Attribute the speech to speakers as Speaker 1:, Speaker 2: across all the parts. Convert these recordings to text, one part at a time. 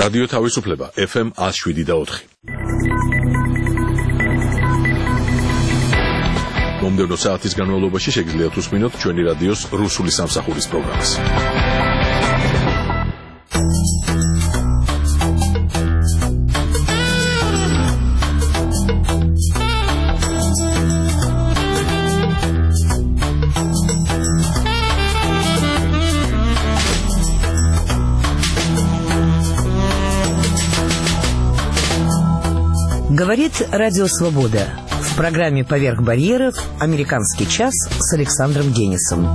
Speaker 1: რადიო თავისუფლება FM 107.4. მომდევნო საათის განმავლობაში შეგიძლიათ უსმინოთ ჩვენი რადიოს რუსული სამსახურის პროგრამას.
Speaker 2: Говорит Радио Свобода. В программе «Поверх барьеров» «Американский час» с Александром Денисом.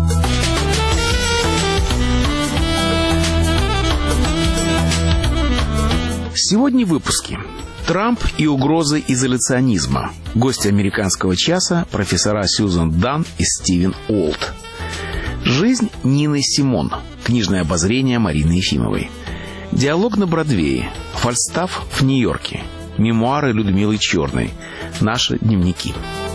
Speaker 3: Сегодня в выпуске. Трамп и угрозы изоляционизма. Гости «Американского часа» профессора Сьюзан Данн и Стивен Уолт. Жизнь Нины Симон. Книжное обозрение Марины Ефимовой. Диалог на Бродвее. Фальстаф в Нью-Йорке. Мемуары Людмилы Черной. Наши дневники.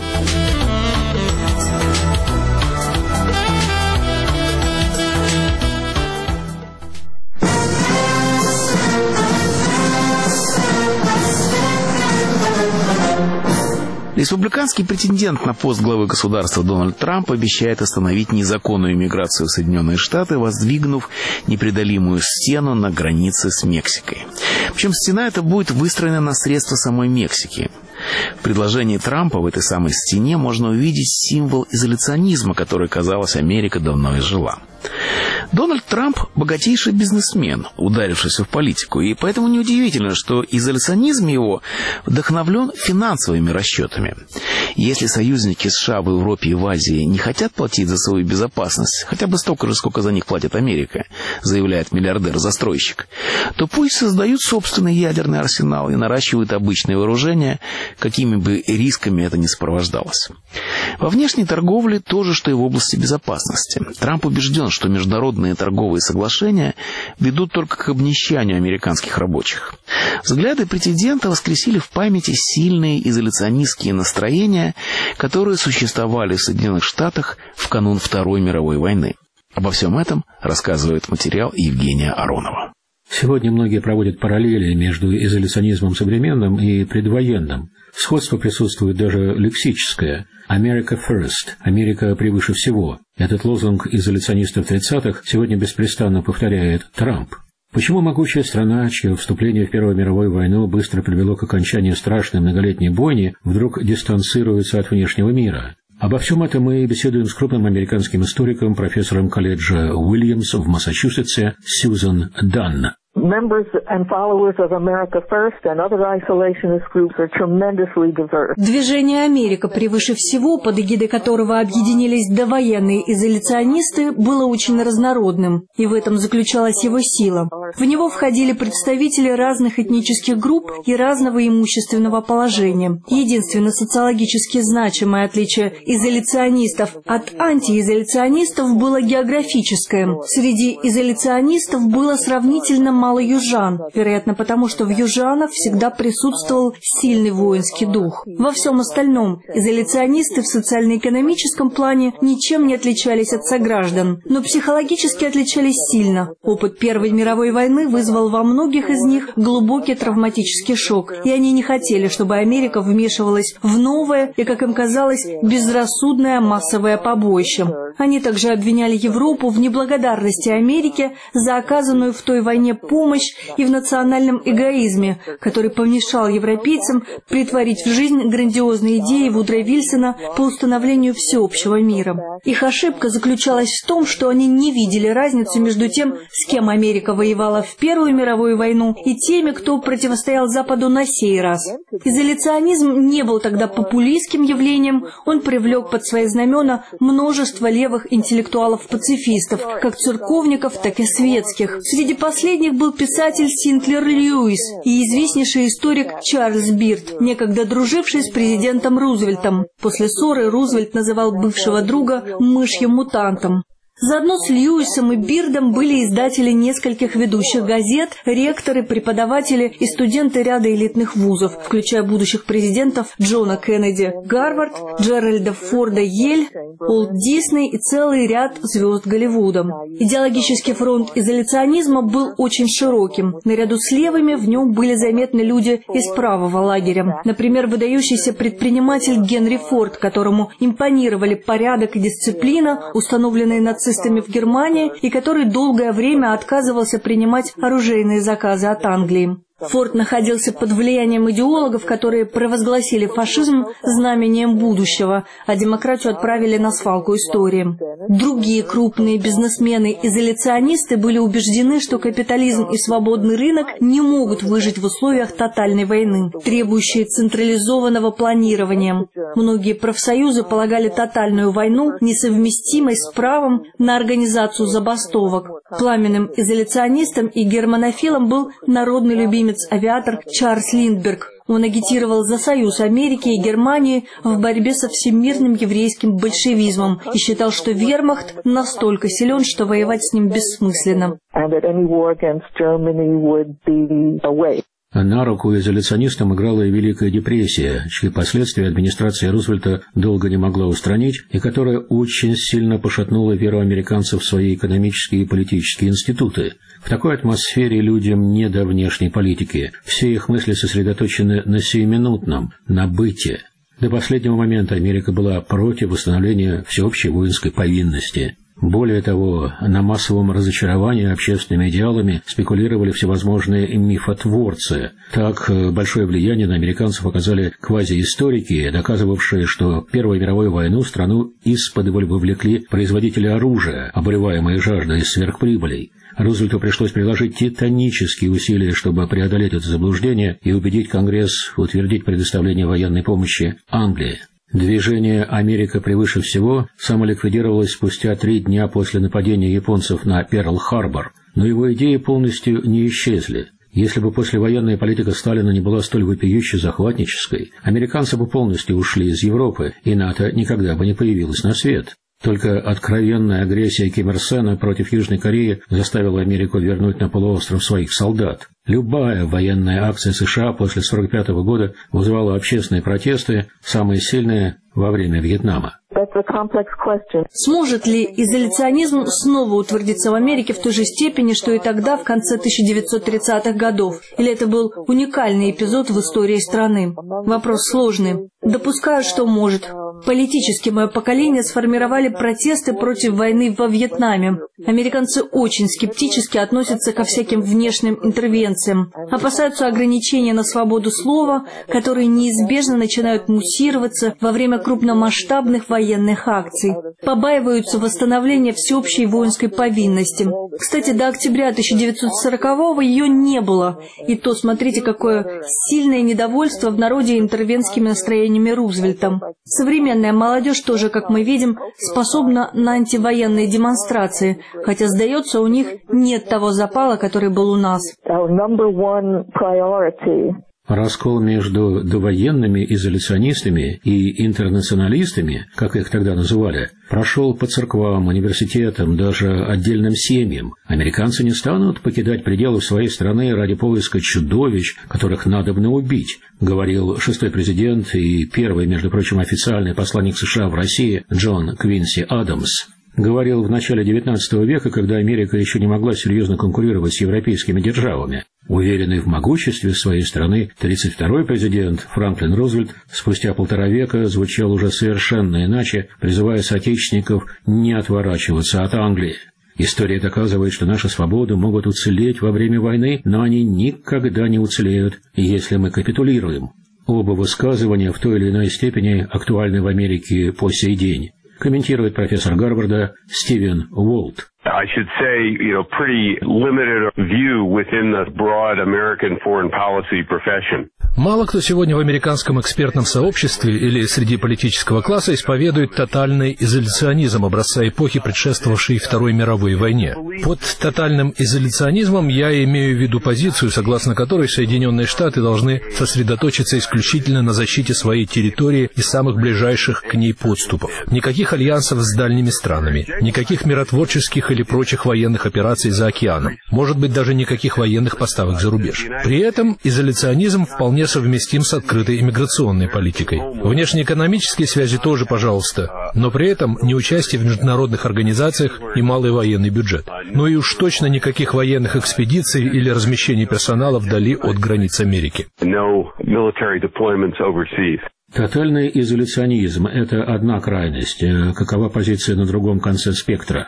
Speaker 3: Республиканский претендент на пост главы государства Дональд Трамп обещает остановить незаконную миграцию в Соединенные Штаты, воздвигнув непреодолимую стену на границе с Мексикой. Причем стена эта будет выстроена на средства самой Мексики. В предложении Трампа в этой самой стене можно увидеть символ изоляционизма, который, казалось, Америка давно изжила. Дональд Трамп – богатейший бизнесмен, ударившийся в политику, и поэтому неудивительно, что изоляционизм его вдохновлен финансовыми расчетами. Если союзники США в Европе и в Азии не хотят платить за свою безопасность, хотя бы столько же, сколько за них платит Америка, заявляет миллиардер-застройщик, то пусть создают собственный ядерный арсенал и наращивают обычные вооружения, какими бы рисками это ни сопровождалось. Во внешней торговле то же, что и в области безопасности. Трамп убежден, что международные торговые соглашения ведут только к обнищанию американских рабочих. Взгляды претендента воскресили в памяти сильные изоляционистские настроения, которые существовали в Соединенных Штатах в канун Второй мировой войны. Обо всем этом рассказывает материал Евгения Аронова.
Speaker 4: Сегодня многие проводят параллели между изоляционизмом современным и предвоенным. Сходство присутствует даже лексическое. «America first» – «Америка превыше всего». Этот лозунг изоляционистов 30-х сегодня беспрестанно повторяет Трамп. Почему могучая страна, чье вступление в Первую мировую войну быстро привело к окончанию страшной многолетней бойни, вдруг дистанцируется от внешнего мира? Обо всем этом мы беседуем с крупным американским историком, профессором колледжа Уильямс в Массачусетсе Сьюзан Данн.
Speaker 5: Members and followers of America First and other isolationist groups are tremendously diverse.
Speaker 6: Движение «Америка превыше всего», под эгидой которого объединились довоенные изоляционисты, было очень разнородным, и в этом заключалась его сила. В него входили представители разных этнических групп и разного имущественного положения. Единственно социологически значимое отличие изоляционистов от антиизоляционистов было географическое. Среди изоляционистов было сравнительно мало южан, вероятно потому, что в южанах всегда присутствовал сильный воинский дух. Во всем остальном изоляционисты в социально-экономическом плане ничем не отличались от сограждан, но психологически отличались сильно. Опыт Первой мировой войны вызвал во многих из них глубокий травматический шок, и они не хотели, чтобы Америка вмешивалась в новое и, как им казалось, безрассудное массовое побоище. Они также обвиняли Европу в неблагодарности Америки за оказанную в той войне помощь и в национальном эгоизме, который помешал европейцам претворить в жизнь грандиозные идеи Вудро Вильсона по установлению всеобщего мира. Их ошибка заключалась в том, что они не видели разницу между тем, с кем Америка воевала в Первую мировую войну, и теми, кто противостоял Западу на сей раз. Изоляционизм не был тогда популистским явлением, он привлек под свои знамена множество левых интеллектуалов-пацифистов, как церковников, так и светских. Среди последних был писатель Синклер Льюис и известнейший историк Чарльз Бирд, некогда друживший с президентом Рузвельтом. После ссоры Рузвельт называл бывшего друга мышьим-мутантом. Заодно с Льюисом и Бирдом были издатели нескольких ведущих газет, ректоры, преподаватели и студенты ряда элитных вузов, включая будущих президентов Джона Кеннеди, Гарвард, Джеральда Форда, Йель, Уолт Дисней и целый ряд звезд Голливуда. Идеологический фронт изоляционизма был очень широким. Наряду с левыми в нем были заметны люди из правого лагеря. Например, выдающийся предприниматель Генри Форд, которому импонировали порядок и дисциплина, установленные нацистами в Германии, и который долгое время отказывался принимать оружейные заказы от Англии. Форд находился под влиянием идеологов, которые провозгласили фашизм знамением будущего, а демократию отправили на свалку истории. Другие крупные бизнесмены-изоляционисты были убеждены, что капитализм и свободный рынок не могут выжить в условиях тотальной войны, требующей централизованного планирования. Многие профсоюзы полагали тотальную войну несовместимой с правом на организацию забастовок. Пламенным изоляционистом и германофилом был народный любимец-авиатор Чарльз Линдберг. Он агитировал за союз Америки и Германии в борьбе со всемирным еврейским большевизмом и считал, что вермахт настолько силен, что воевать с ним бессмысленно.
Speaker 4: На руку изоляционистам играла и Великая депрессия, чьи последствия администрация Рузвельта долго не могла устранить, и которая очень сильно пошатнула веру американцев в свои экономические и политические институты. В такой атмосфере людям не до внешней политики. Все их мысли сосредоточены на сиюминутном, на быте. До последнего момента Америка была против восстановления всеобщей воинской повинности. Более того, на массовом разочаровании общественными идеалами спекулировали всевозможные мифотворцы. Так, большое влияние на американцев оказали квазиисторики, доказывавшие, что в Первую мировую войну страну исподволь вовлекли производители оружия, обуреваемые жаждой сверхприбылей. Рузвельту пришлось приложить титанические усилия, чтобы преодолеть это заблуждение и убедить Конгресс утвердить предоставление военной помощи Англии. Движение «Америка превыше всего» самоликвидировалось спустя 3 дня после нападения японцев на Перл-Харбор, но его идеи полностью не исчезли. Если бы послевоенная политика Сталина не была столь вопиюще захватнической, американцы бы полностью ушли из Европы, и НАТО никогда бы не появилось на свет. Только откровенная агрессия Ким Ир Сена против Южной Кореи заставила Америку вернуть на полуостров своих солдат. Любая военная акция США после 1945 года вызывала общественные протесты, самые сильные во время Вьетнама.
Speaker 6: Сможет ли изоляционизм снова утвердиться в Америке в той же степени, что и тогда, в конце 1930-х годов? Или это был уникальный эпизод в истории страны? Вопрос сложный. Допускаю, что может. Политически мое поколение сформировали протесты против войны во Вьетнаме. Американцы очень скептически относятся ко всяким внешним интервенциям, опасаются ограничения на свободу слова, которые неизбежно начинают муссироваться во время крупномасштабных военных акций, побаиваются восстановления всеобщей воинской повинности. Кстати, до октября 1940-го ее не было, и то смотрите, какое сильное недовольство в народе интервентскими настроениями Рузвельта. Современная молодежь тоже, как мы видим, способна на антивоенные демонстрации, хотя, сдается, у них нет того запала, который был у нас.
Speaker 4: Раскол между довоенными изоляционистами и интернационалистами, как их тогда называли, прошел по церквам, университетам, даже отдельным семьям. Американцы не станут покидать пределы своей страны ради поиска чудовищ, которых надобно убить, говорил 6-й президент и первый, между прочим, официальный посланник США в России Джон Квинси Адамс. Говорил в начале XIX века, когда Америка еще не могла серьезно конкурировать с европейскими державами. Уверенный в могуществе своей страны 32-й президент Франклин Рузвельт спустя 1,5 века звучал уже совершенно иначе, призывая соотечественников не отворачиваться от Англии. История доказывает, что наши свободы могут уцелеть во время войны, но они никогда не уцелеют, если мы капитулируем. Оба высказывания в той или иной степени актуальны в Америке по сей день, комментирует профессор Гарварда Стивен Уолт.
Speaker 7: I should say, pretty limited view within the broad American foreign policy profession.
Speaker 8: Мало кто сегодня в американском экспертном сообществе или среди политического класса исповедует тотальный изоляционизм образца эпохи, предшествовавшей Второй мировой войне. Под тотальным изоляционизмом я имею в виду позицию, согласно которой Соединенные Штаты должны сосредоточиться исключительно на защите своей территории и самых ближайших к ней подступов. Никаких альянсов с дальними странами, никаких миротворческих или прочих военных операций за океаном, может быть, даже никаких военных поставок за рубеж. При этом изоляционизм вполне совместим с открытой иммиграционной политикой. Внешнеэкономические связи тоже, пожалуйста, но при этом не участие в международных организациях и малый военный бюджет. Ну и уж точно никаких военных экспедиций или размещений персонала вдали от границ Америки.
Speaker 4: Тотальный изоляционизм – это одна крайность. Какова позиция на другом конце спектра?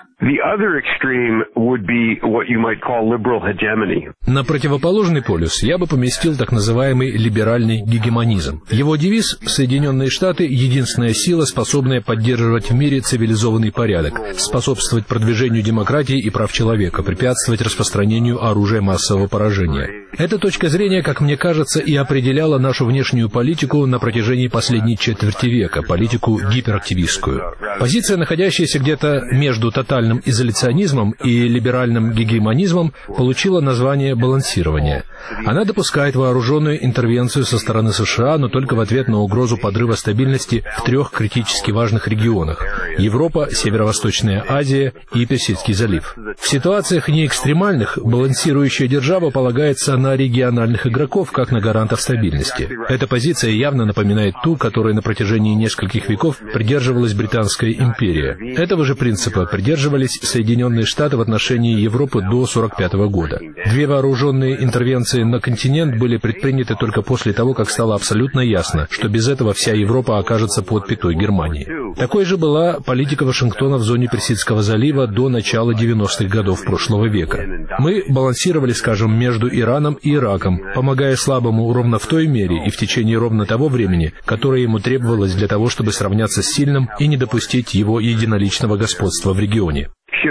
Speaker 8: На противоположный полюс я бы поместил так называемый либеральный гегемонизм. Его девиз «Соединенные Штаты – единственная сила, способная поддерживать в мире цивилизованный порядок, способствовать продвижению демократии и прав человека, препятствовать распространению оружия массового поражения». Эта точка зрения, как мне кажется, и определяла нашу внешнюю политику на протяжении последней четверти века, политику гиперактивистскую. Позиция, находящаяся где-то между тотальным изоляционизмом и либеральным гегемонизмом, получила название балансирования. Она допускает вооруженную интервенцию со стороны США, но только в ответ на угрозу подрыва стабильности в 3 критически важных регионах – Европа, Северо-Восточная Азия и Персидский залив. В ситуациях неэкстремальных балансирующая держава полагается на региональных игроков, как на гарантов стабильности. Эта позиция явно напоминает ту, которой на протяжении нескольких веков придерживалась Британская империя. Этого же принципа придерживались Соединенные Штаты в отношении Европы до 1945 года. 2 вооруженные интервенции на континент были предприняты только после того, как стало абсолютно ясно, что без этого вся Европа окажется под пятой Германии. Такой же была политика Вашингтона в зоне Персидского залива до начала 90-х годов прошлого века. Мы балансировали, скажем, между Ираном и Ираком, помогая слабому ровно в той мере и в течение ровно того времени, которое ему требовалось для того, чтобы сравняться с сильным и не допустить его единоличного господства в регионе.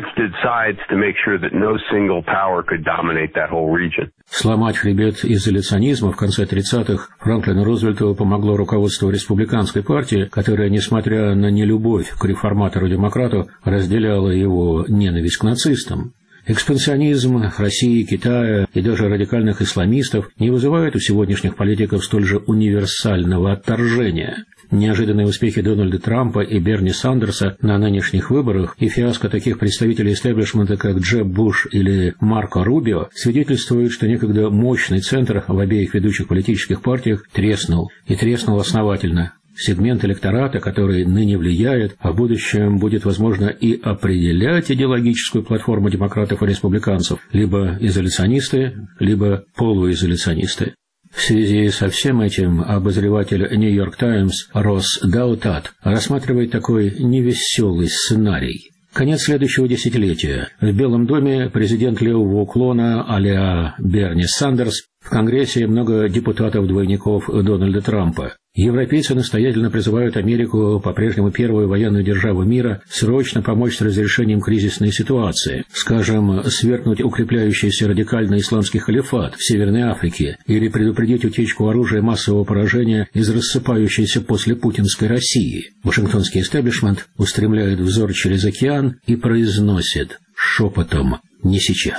Speaker 4: Сломать хребет изоляционизма в конце 30-х Франклину Рузвельту помогло руководство республиканской партии, которая, несмотря на нелюбовь к реформатору-демократу, разделяла его ненависть к нацистам. Экспансионизм России, Китая и даже радикальных исламистов не вызывает у сегодняшних политиков столь же универсального отторжения. Неожиданные успехи Дональда Трампа и Берни Сандерса на нынешних выборах и фиаско таких представителей истеблишмента, как Джеб Буш или Марко Рубио, свидетельствуют, что некогда мощный центр в обеих ведущих политических партиях треснул, и треснул основательно. Сегмент электората, который ныне влияет, а в будущем будет, возможно, и определять идеологическую платформу демократов и республиканцев, либо изоляционисты, либо полуизоляционисты. В связи со всем этим обозреватель «Нью-Йорк Таймс» Росс Даутат рассматривает такой невеселый сценарий. Конец следующего десятилетия. В Белом доме президент левого уклона а-ля Берни Сандерс, в Конгрессе много депутатов-двойников Дональда Трампа. Европейцы настоятельно призывают Америку, по-прежнему первую военную державу мира, срочно помочь с разрешением кризисной ситуации, скажем, свергнуть укрепляющийся радикальный исламский халифат в Северной Африке или предупредить утечку оружия массового поражения из рассыпающейся после путинской России. Вашингтонский истеблишмент устремляет взор через океан и произносит шепотом «не сейчас».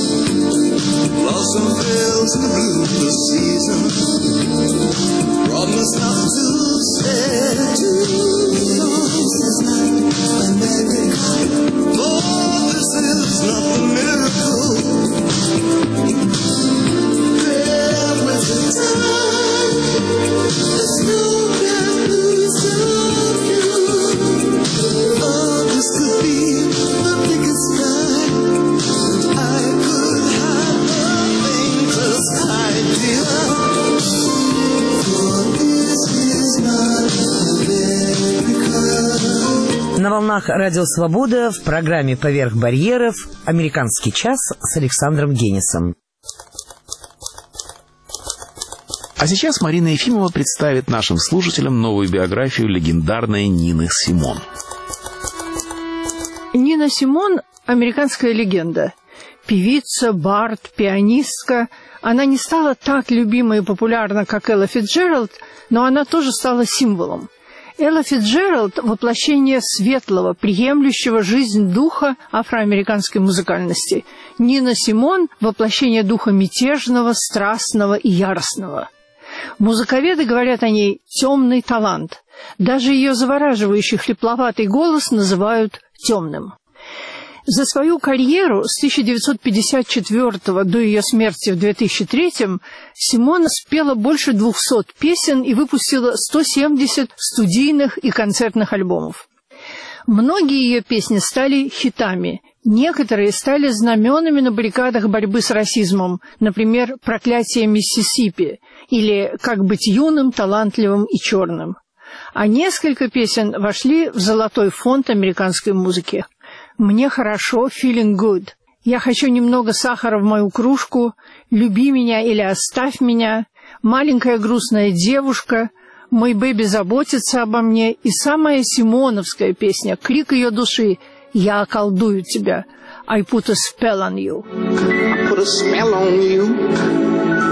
Speaker 4: Promise not to stay too long this night, Lord, this is not a miracle. There was a time, there's no doubt lose of you. Oh, this could be the biggest night I could have a thankless idea.
Speaker 2: На волнах Радио Свобода в программе «Поверх барьеров» «Американский час» с Александром Генисом.
Speaker 3: А сейчас Марина Ефимова представит нашим слушателям новую биографию легендарной Нины Симон.
Speaker 6: Нина Симон –
Speaker 9: американская легенда. Певица, бард, пианистка. Она не стала так любима и популярна, как Элла Фицджеральд, но она тоже стала символом. Элла Фицджеральд – воплощение светлого, приемлющего жизнь духа афроамериканской музыкальности. Нина Симон – воплощение духа мятежного, страстного и яростного. Музыковеды говорят о ней «темный талант». Даже ее завораживающий хрипловатый голос называют «темным». За свою карьеру с 1954 до ее смерти в 2003 Симон спела больше 200 песен и выпустила 170 студийных и концертных альбомов. Многие ее песни стали хитами, некоторые стали знаменами на баррикадах борьбы с расизмом, например, «Проклятие Миссисипи» или «Как быть юным, талантливым и черным». А несколько песен вошли в золотой фонд американской музыки. «Мне хорошо», «Feeling good», «Я хочу немного сахара в мою кружку», «Люби меня или оставь меня», «Маленькая грустная девушка», «Мой бэби заботится обо мне» и самая симоновская песня, крик ее души «Я околдую тебя», «I put a spell on you». I put a spell on you.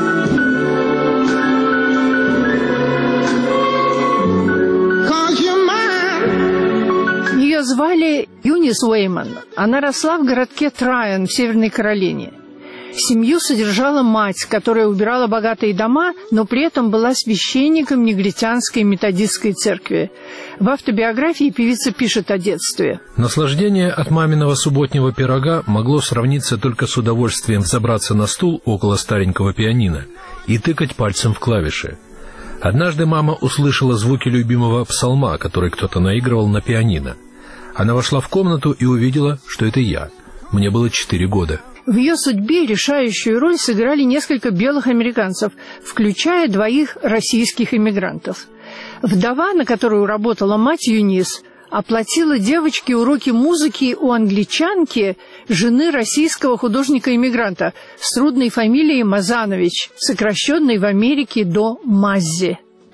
Speaker 9: Ее звали Юнис Уэйман. Она росла в городке Трайан в Северной Каролине. Семью содержала мать, которая убирала богатые дома, но при этом была священником негритянской методистской церкви. В автобиографии певица пишет о детстве.
Speaker 8: Наслаждение от маминого субботнего пирога могло сравниться только с удовольствием взобраться на стул около старенького пианино и тыкать пальцем в клавиши. Однажды мама услышала звуки любимого псалма, который кто-то наигрывал на пианино. Она вошла в комнату и увидела, что это я. Мне было 4 года.
Speaker 9: В ее судьбе решающую роль сыграли несколько белых американцев, включая 2 российских иммигрантов. Вдова, на которую работала мать Юнис, оплатила девочке уроки музыки у англичанки, жены российского художника-иммигранта с трудной фамилией Мазанович, сокращенной в Америке до Маззи.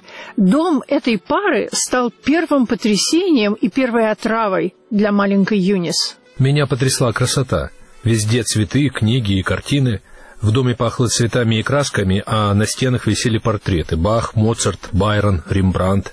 Speaker 9: Дом этой пары стал первым потрясением и первой отравой для маленькой Юнис.
Speaker 8: Меня потрясла красота. Везде цветы, книги и картины. В доме пахло цветами и красками, а на стенах висели портреты: Бах, Моцарт, Байрон, Рембрандт.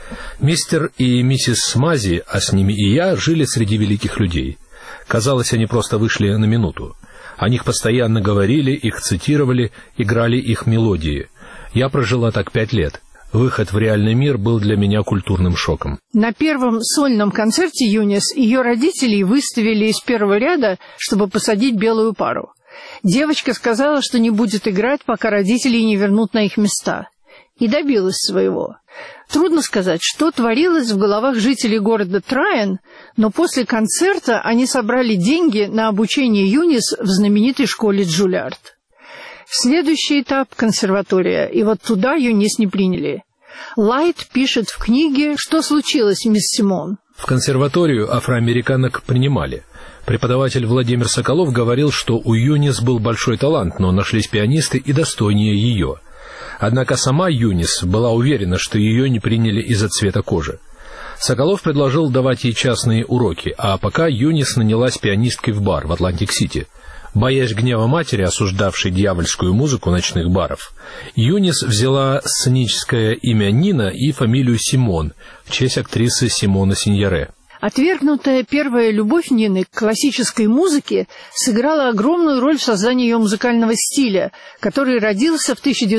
Speaker 8: Мистер и миссис Мази, а с ними и я, жили среди великих людей. Казалось, они просто вышли на минуту. О них постоянно говорили, их цитировали, играли их мелодии. Я прожила так 5 лет. Выход в реальный мир был для меня культурным шоком.
Speaker 9: На первом сольном концерте Юнис ее родителей выставили из первого ряда, чтобы посадить белую пару. Девочка сказала, что не будет играть, пока родители не вернут на их места. И добилась своего. Трудно сказать, что творилось в головах жителей города Трайан, но после концерта они собрали деньги на обучение Юнис в знаменитой школе Джулиард. Следующий этап – консерватория, и вот туда Юнис не приняли. Лайт пишет в книге, что случилось, мисс Симон.
Speaker 8: В консерваторию афроамериканок принимали. Преподаватель Владимир Соколов говорил, что у Юнис был большой талант, но нашлись пианисты и достойнее ее. Однако сама Юнис была уверена, что ее не приняли из-за цвета кожи. Соколов предложил давать ей частные уроки, а пока Юнис нанялась пианисткой в бар в Атлантик-Сити. Боясь гнева матери, осуждавшей дьявольскую музыку ночных баров, Юнис взяла сценическое имя Нина и фамилию Симон в честь актрисы Симона Синьоре.
Speaker 9: Отвергнутая первая любовь Нины к классической музыке сыграла огромную роль в создании ее музыкального стиля, который родился в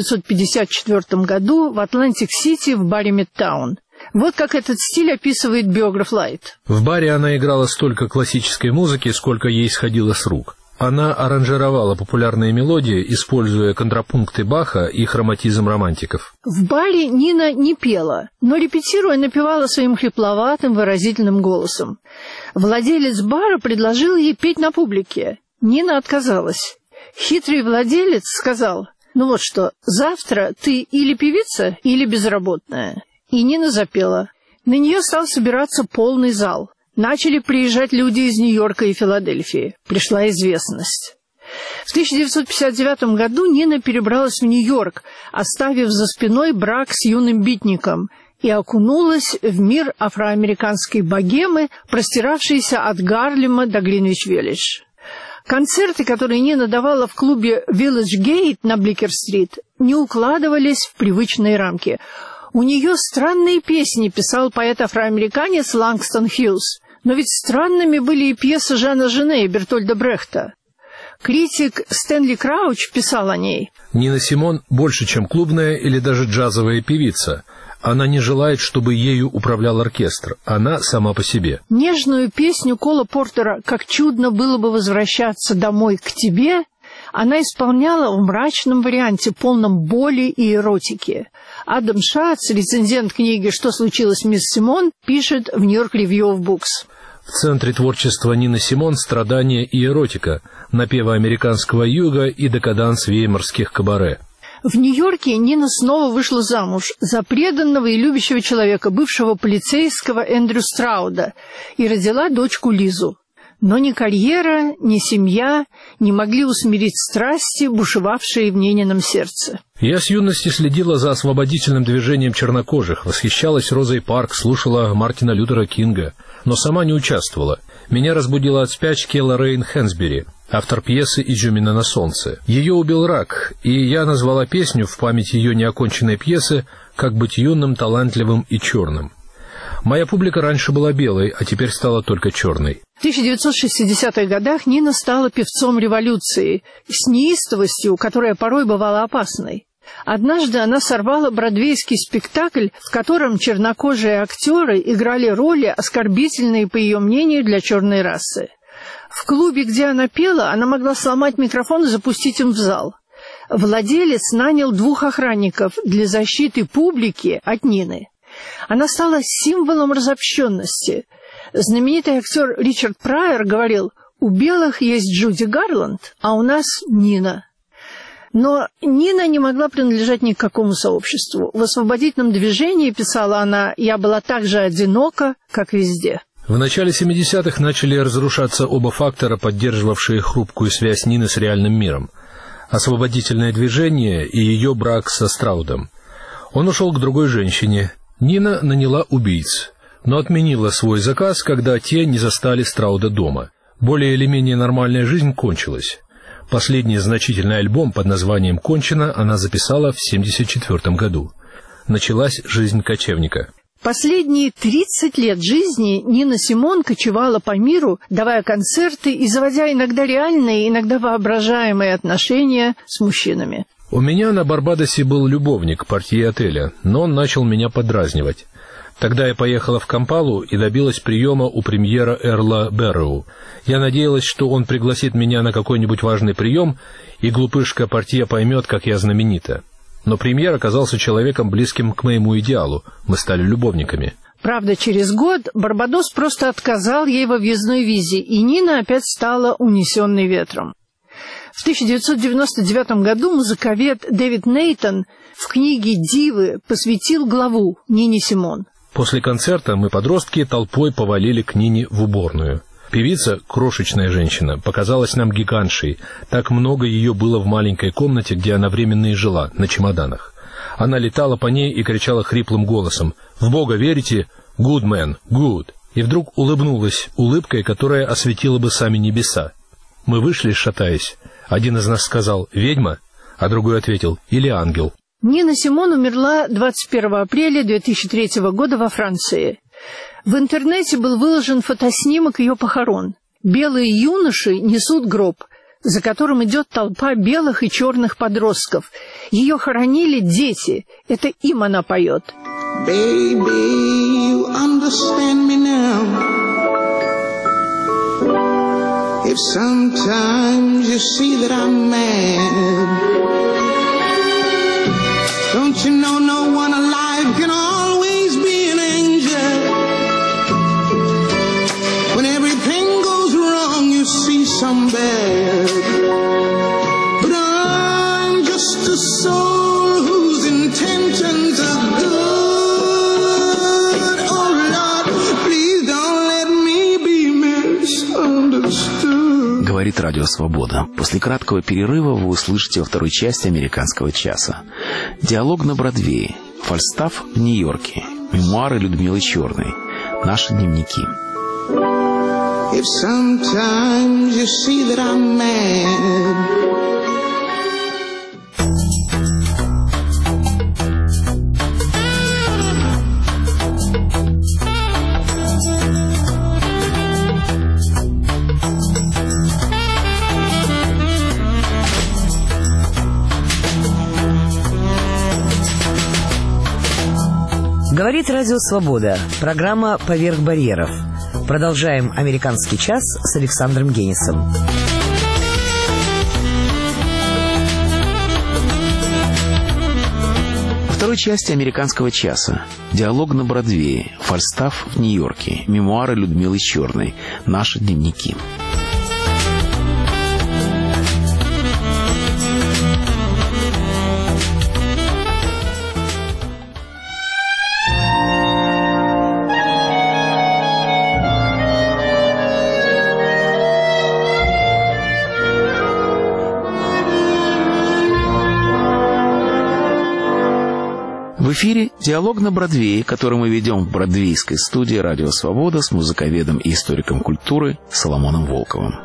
Speaker 9: 1954 году в Атлантик-Сити в баре «Мидтаун». Вот как этот стиль описывает биограф Лайт.
Speaker 8: В баре она играла столько классической музыки, сколько ей сходило с рук. Она аранжировала популярные мелодии, используя контрапункты Баха и хроматизм романтиков.
Speaker 9: В баре Нина не пела, но, репетируя, напевала своим хрипловатым выразительным голосом. Владелец бара предложил ей петь на публике. Нина отказалась. Хитрый владелец сказал: «Ну вот что, завтра ты или певица, или безработная». И Нина запела. На нее стал собираться полный зал. Начали приезжать люди из Нью-Йорка и Филадельфии. Пришла известность. В 1959 году Нина перебралась в Нью-Йорк, оставив за спиной брак с юным битником, и окунулась в мир афроамериканской богемы, простиравшейся от Гарлема до Гринвич-Виллидж. Концерты, которые Нина давала в клубе Village Gate на Бликер-стрит, не укладывались в привычные рамки. У нее странные песни, писал поэт-афроамериканец Лангстон Хьюз. Но ведь странными были и пьесы Жана Жене и Бертольда Брехта. Критик Стэнли Крауч писал о ней:
Speaker 8: Нина Симон больше, чем клубная или даже джазовая певица. Она не желает, чтобы ею управлял оркестр. Она сама по себе.
Speaker 9: Нежную песню Кола Портера «Как чудно было бы возвращаться домой к тебе» она исполняла в мрачном варианте, полном боли и эротики. Адам Шац, рецензент книги «Что случилось, мисс Симон», пишет в New York Review of Books:
Speaker 8: в центре творчества Нины Симон страдания и эротика, напевы американского юга и декаданс веймарских кабаре.
Speaker 9: В Нью-Йорке Нина снова вышла замуж за преданного и любящего человека, бывшего полицейского Эндрю Страуда, и родила дочку Лизу. Но ни карьера, ни семья не могли усмирить страсти, бушевавшие в Нинином сердце.
Speaker 8: Я с юности следила за освободительным движением чернокожих, восхищалась Розой Паркс, слушала Мартина Лютера Кинга, но сама не участвовала. Меня разбудила от спячки Лоррейн Хэнсбери, автор пьесы «Изюмина на солнце». Ее убил рак, и я назвала песню в память ее неоконченной пьесы «Как быть юным, талантливым и черным». Моя публика раньше была белой, а теперь стала только черной.
Speaker 9: В 1960-х годах Нина стала певцом революции с неистовостью, которая порой бывала опасной. Однажды она сорвала бродвейский спектакль, в котором чернокожие актеры играли роли, оскорбительные, по ее мнению, для черной расы. В клубе, где она пела, она могла сломать микрофон и запустить им в зал. Владелец нанял 2 охранников для защиты публики от Нины. Она стала символом разобщенности. Знаменитый актер Ричард Прайер говорил: «У белых есть Джуди Гарланд, а у нас Нина». Но Нина не могла принадлежать ни к какому сообществу. В освободительном движении, писала она, «я была так же одинока, как везде».
Speaker 8: В начале 70-х начали разрушаться оба фактора, поддерживавшие хрупкую связь Нины с реальным миром. Освободительное движение и ее брак со Страудом. Он ушел к другой женщине. Нина наняла убийц, но отменила свой заказ, когда те не застали Страуда дома. Более или менее нормальная жизнь кончилась. Последний значительный альбом под названием «Кончено» она записала в 1974 году. Началась жизнь кочевника.
Speaker 9: Последние 30 лет жизни Нина Симон кочевала по миру, давая концерты и заводя иногда реальные, иногда воображаемые отношения с мужчинами.
Speaker 8: У меня на Барбадосе был любовник, портье отеля, но он начал меня подразнивать. Тогда я поехала в Кампалу и добилась приема у премьера Эрла Берроу. Я надеялась, что он пригласит меня на какой-нибудь важный прием, и глупышка портье поймет, как я знаменита. Но премьер оказался человеком, близким к моему идеалу. Мы стали любовниками.
Speaker 9: Правда, через год Барбадос просто отказал ей во въездной визе, и Нина опять стала унесенной ветром. В 1999 году музыковед Дэвид Нейтон в книге «Дивы» посвятил главу Нине Симон.
Speaker 8: После концерта мы, подростки, толпой повалили к Нине в уборную. Певица, крошечная женщина, показалась нам гигантшей. Так много ее было в маленькой комнате, где она временно и жила, на чемоданах. Она летала по ней и кричала хриплым голосом: «В Бога верите? Good man, good!» И вдруг улыбнулась улыбкой, которая осветила бы сами небеса. Мы вышли, шатаясь. Один из нас сказал «ведьма», а другой ответил «или ангел».
Speaker 9: Нина Симон умерла 21 апреля 2003 года во Франции. В интернете был выложен фотоснимок ее похорон. Белые юноши несут гроб, за которым идет толпа белых и черных подростков. Ее хоронили дети. Это им она поет.
Speaker 10: Baby, you understand me now. If sometimes you see that I'm mad, don't you know no one alive can always be an angel. When everything goes wrong, you see some bad. But I'm just a soul whose intentions are good. Oh Lord, please don't let me be misunderstood.
Speaker 3: Говорит Радио Свобода. После краткого перерыва вы услышите во второй части «Американского часа». Диалог на Бродвее. Фальстаф в Нью-Йорке. Мемуары Людмилы Черной. Наши дневники.
Speaker 10: If sometimes you see that I'm mad,
Speaker 2: Говорит Радио Свобода. Программа «Поверх барьеров». Продолжаем «Американский час» с Александром Генисом.
Speaker 3: Во второй части «Американского часа» диалог на Бродвее, Фальстаф в Нью-Йорке, мемуары Людмилы Черной, наши дневники. В эфире «Диалог на Бродвее», который мы ведем в бродвейской студии «Радио Свобода» с музыковедом и историком культуры Соломоном Волковым.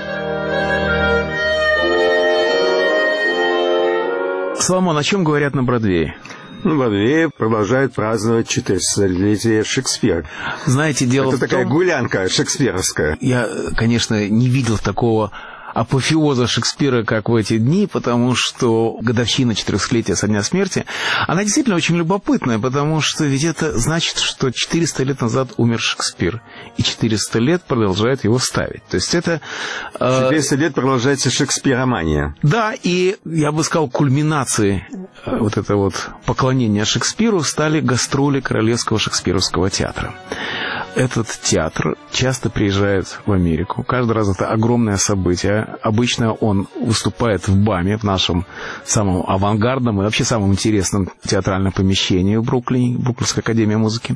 Speaker 3: Соломон, о чем говорят на Бродвее?
Speaker 11: На Бродвее продолжают праздновать 400-летие Шекспира.
Speaker 3: Знаете, дело
Speaker 11: Это такая гулянка шекспировская.
Speaker 3: Я, конечно, не видел такого апофеоза Шекспира, как в эти дни, потому что годовщина 400-летия со дня смерти, она действительно очень любопытная, потому что ведь это значит, что 400 лет назад умер Шекспир, и 400 лет продолжают его ставить. То есть это...
Speaker 11: 400 лет продолжается шекспиромания.
Speaker 3: Да, и я бы сказал, кульминацией вот это вот поклонения Шекспиру стали гастроли Королевского шекспировского театра. Этот театр часто приезжает в Америку. Каждый раз это огромное событие. Обычно он выступает в БАМе, в нашем самом авангардном и вообще самом интересном театральном помещении в Бруклине, Бруклинская академия музыки.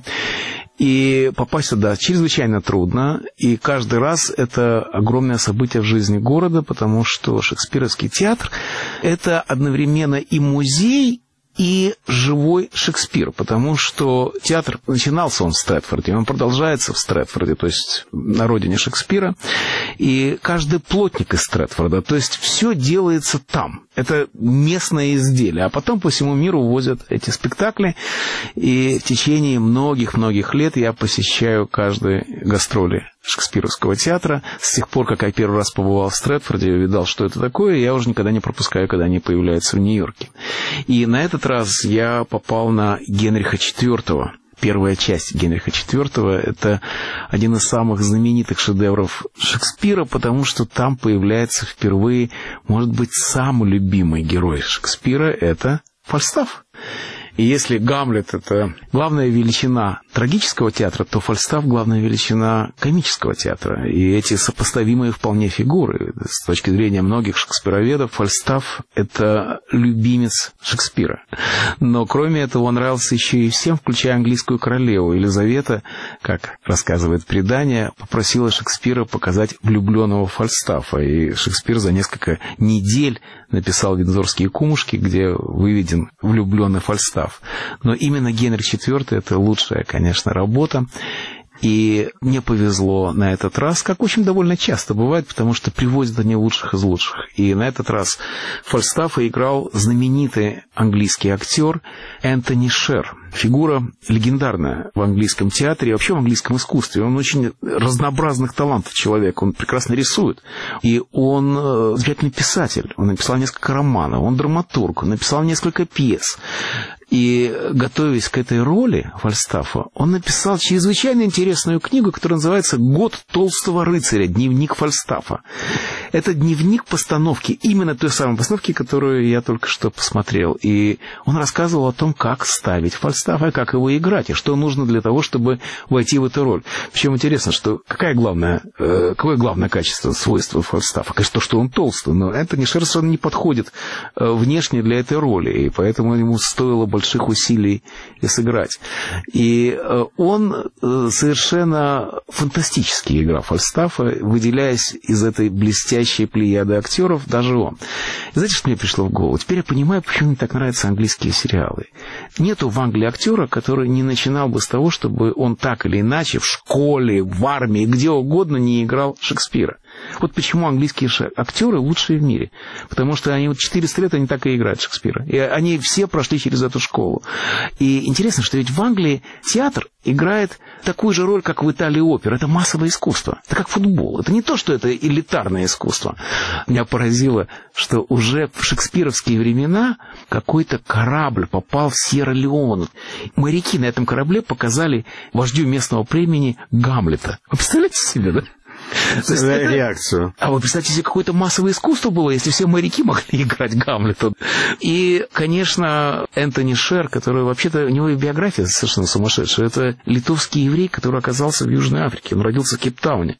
Speaker 3: И попасть сюда чрезвычайно трудно. И каждый раз это огромное событие в жизни города, потому что Шекспировский театр – это одновременно и музей, и живой Шекспир, потому что театр начинался он в Стрэтфорде, он продолжается в Стрэтфорде, то есть на родине Шекспира, и каждый плотник из Стрэтфорда, то есть все делается там. Это местное изделие, а потом по всему миру возят эти спектакли, и в течение многих-многих лет я посещаю каждые гастроли Шекспировского театра. С тех пор, как я первый раз побывал в Стрэтфорде и увидал, что это такое, я уже никогда не пропускаю, когда они появляются в Нью-Йорке. И на этот раз я попал на Генриха IV. Первая часть Генриха IV – это один из самых знаменитых шедевров Шекспира, потому что там появляется впервые, может быть, самый любимый герой Шекспира – это Фальстаф. И если Гамлет – это главная величина трагического театра, то Фальстаф – главная величина комического театра. И эти сопоставимые вполне фигуры. С точки зрения многих шекспироведов, Фальстаф – это любимец Шекспира. Но кроме этого он нравился еще и всем, включая английскую королеву. Елизавета, как рассказывает предание, попросила Шекспира показать влюбленного Фальстафа. И Шекспир за несколько недель написал «Виндзорские кумушки», где выведен влюбленный Фальстаф. Но именно Генрих IV – это лучшая, конечно, работа. И мне повезло на этот раз, как очень довольно часто бывает, потому что привозят они лучших из лучших. И на этот раз Фальстафа играл знаменитый английский актер Энтони Шер. Фигура легендарная в английском театре и вообще в английском искусстве. Он очень разнообразных талантов человек, он прекрасно рисует. И он замечательный писатель, он написал несколько романов, он драматург, он написал несколько пьес. И, готовясь к этой роли Фальстафа, он написал чрезвычайно интересную книгу, которая называется «Год толстого рыцаря. Дневник Фальстафа». Это дневник постановки, именно той самой постановки, которую я только что посмотрел. И он рассказывал о том, как ставить Фальстафа, как его играть, и что нужно для того, чтобы войти в эту роль. Причем интересно, что какое главное качество, свойство Фальстафа? Конечно, то, что он толстый, но Энтони Шер совершенно не подходит внешне для этой роли, и поэтому ему стоило больших усилий и сыграть. И он совершенно фантастически играл Фальстафа, выделяясь из этой блестящей блестящая плеяда актеров, даже он. И знаете, что мне пришло в голову? Теперь я понимаю, почему мне так нравятся английские сериалы. Нету в Англии актера, который не начинал бы с того, чтобы он так или иначе в школе, в армии, где угодно не играл Шекспира. Вот почему английские актеры лучшие в мире. Потому что они 400 лет они так и играют Шекспира. И они все прошли через эту школу. И интересно, что ведь в Англии театр играет такую же роль, как в Италии опера. Это массовое искусство. Это как футбол. Это не то, что это элитарное искусство. Меня поразило, что уже в шекспировские времена какой-то корабль попал в Сьерра-Леоне. Моряки на этом корабле показали вождю местного племени Гамлета. Вы представляете себе, да?
Speaker 11: Реакцию.
Speaker 3: А вы представьте себе, какое-то массовое искусство было, если все моряки могли играть Гамлета. И, конечно, Энтони Шер, который вообще-то, у него и биография совершенно сумасшедшая. Это литовский еврей, который оказался в Южной Африке. Он родился в Кейптауне.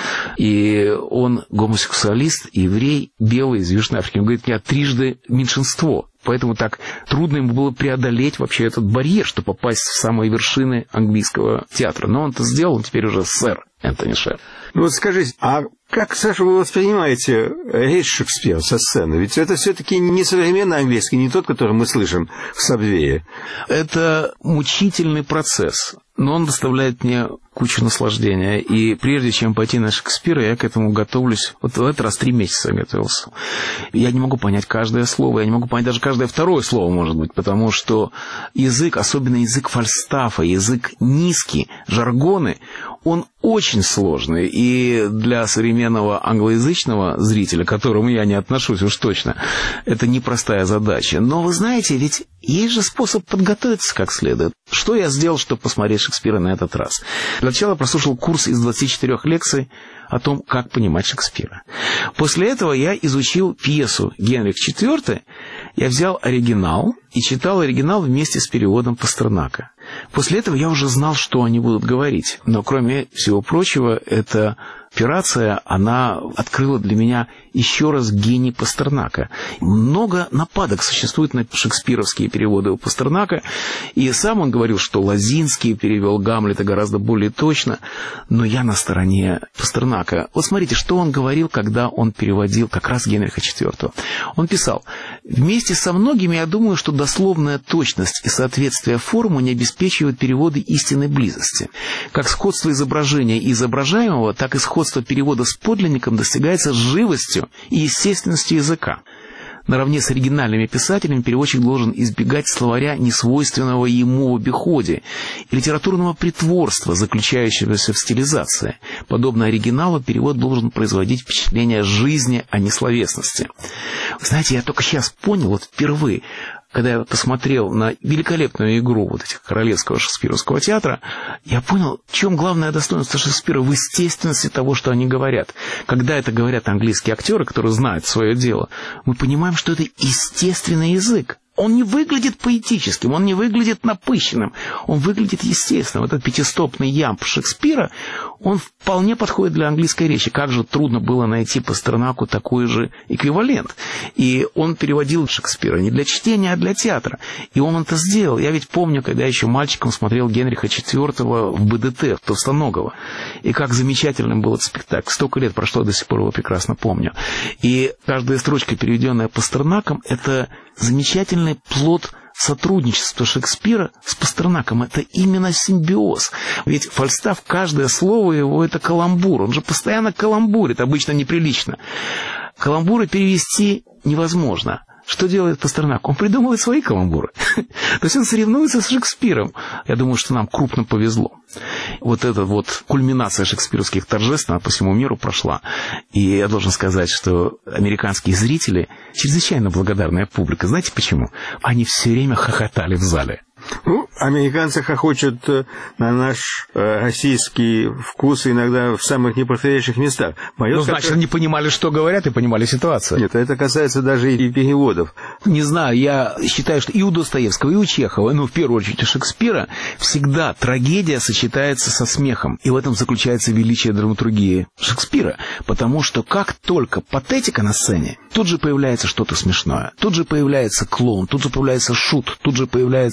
Speaker 3: И он гомосексуалист, еврей, белый из Южной Африки. Он говорит, я трижды меньшинство. Поэтому так трудно ему было преодолеть вообще этот барьер, чтобы попасть в самые вершины английского театра. Но он это сделал, он теперь уже сэр Энтони Шер.
Speaker 11: Ну вот скажите, а как, Саша, вы воспринимаете речь Шекспира со сцены? Ведь это все-таки не современный английский, не тот, который мы слышим в Сабвее.
Speaker 3: Это мучительный процесс, но он доставляет мне кучу наслаждения. И прежде чем пойти на Шекспира, я к этому готовлюсь. Вот в этот раз 3 месяца я готовился. Я не могу понять каждое слово, я не могу понять даже каждое второе слово, может быть, потому что язык, особенно язык Фальстафа, язык низкий, жаргоны, он очень сложный. И для современного англоязычного зрителя, к которому я не отношусь уж точно, это непростая задача. Но вы знаете, ведь есть же способ подготовиться как следует. Что я сделал, чтобы посмотреть Шекспира на этот раз? Для начала прослушал курс из 24 лекций о том, как понимать Шекспира. После этого я изучил пьесу «Генрих IV». Я взял оригинал и читал оригинал вместе с переводом Пастернака. После этого я уже знал, что они будут говорить. Но, кроме всего прочего, эта операция, она открыла для меня еще раз гений Пастернака. Много нападок существует на шекспировские переводы у Пастернака, и сам он говорил, что Лозинский перевел Гамлета гораздо более точно, но я на стороне Пастернака. Вот смотрите, что он говорил, когда он переводил как раз Генриха IV. Он писал: «Вместе со многими я думаю, что дословная точность и соответствие формы не обеспечивают переводы истинной близости. Как сходство изображения и изображаемого, так и сходство перевода с подлинником достигается живостью и естественностью языка. Наравне с оригинальными писателями переводчик должен избегать словаря, несвойственного ему в обиходе, и литературного притворства, заключающегося в стилизации. Подобно оригиналу, перевод должен производить впечатление жизни, а не словесности». Вы знаете, я только сейчас понял, вот впервые, когда я посмотрел на великолепную игру вот этих королевского шекспировского театра, я понял, в чем главное достоинство Шекспира: в естественности того, что они говорят. Когда это говорят английские актеры, которые знают свое дело, мы понимаем, что это естественный язык. Он не выглядит поэтическим, он не выглядит напыщенным, он выглядит естественным. Вот этот пятистопный ямб Шекспира, он вполне подходит для английской речи. Как же трудно было найти Пастернаку такой же эквивалент. И он переводил Шекспира не для чтения, а для театра. И он это сделал. Я ведь помню, когда я еще мальчиком смотрел Генриха IV в БДТ, в Товстоногова. И как замечательным был этот спектакль. Столько лет прошло, до сих пор его прекрасно помню. И каждая строчка, переведенная Пастернаком, это замечательный плод сотрудничества Шекспира с Пастернаком. Это именно симбиоз. Ведь Фальстаф, каждое слово его — это каламбур. Он же постоянно каламбурит, обычно неприлично. Каламбуры перевести невозможно. Что делает Пастернак? Он придумывает свои каламбуры. То есть он соревнуется с Шекспиром. Я думаю, что нам крупно повезло. Вот эта вот кульминация шекспировских торжеств, она по всему миру прошла. И я должен сказать, что американские зрители чрезвычайно благодарная публика. Знаете почему? Они все время хохотали в зале.
Speaker 11: Ну, американцы хохочут на наш российский вкус иногда в самых неподходящих местах.
Speaker 3: Значит, они понимали, что говорят, и понимали ситуацию.
Speaker 11: Нет, это касается даже и переводов.
Speaker 3: Не знаю, я считаю, что и у Достоевского, и у Чехова, в первую очередь у Шекспира, всегда трагедия сочетается со смехом. И в этом заключается величие драматургии Шекспира. Потому что как только патетика на сцене, тут же появляется что-то смешное. Тут же появляется клоун, тут же появляется шут, тут же появляется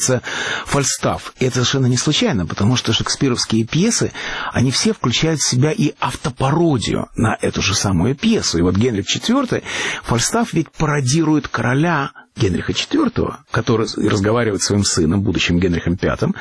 Speaker 3: Фальстаф. И это совершенно не случайно, потому что шекспировские пьесы, они все включают в себя и автопародию на эту же самую пьесу. И вот Генрих IV, Фальстаф ведь пародирует короля Генриха IV, который разговаривает с своим сыном, будущим Генрихом V.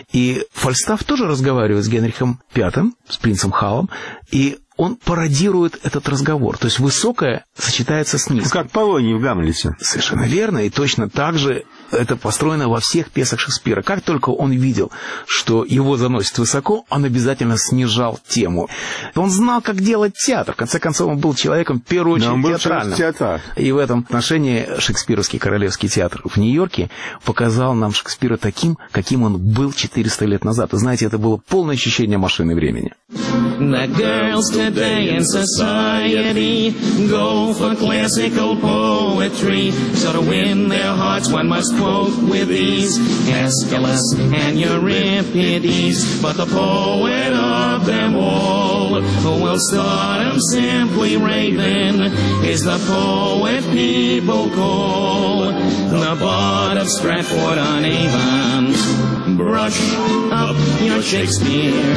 Speaker 3: И Фальстаф тоже разговаривает с Генрихом V, с принцем Халом, и он пародирует этот разговор. То есть высокое сочетается с низким.
Speaker 11: Как Полоний в «Гамлете».
Speaker 3: Совершенно верно. И точно так же это построено во всех пьесах Шекспира. Как только он видел, что его заносит высоко, он обязательно снижал тему. Он знал, как делать театр. В конце концов, он был человеком, в первую очередь, театральным. И в этом отношении Шекспировский Королевский театр в Нью-Йорке показал нам Шекспира таким, каким он был 400 лет назад. Вы знаете, это было полное ощущение машины времени.
Speaker 10: The girls today in society go for classical poetry. So to win their hearts one must quote with ease Aeschylus and Euripides. But the poet of them all, who will stardom simply raving, is the poet people call the Bard of Stratford-on-Avon. Brush up your Shakespeare,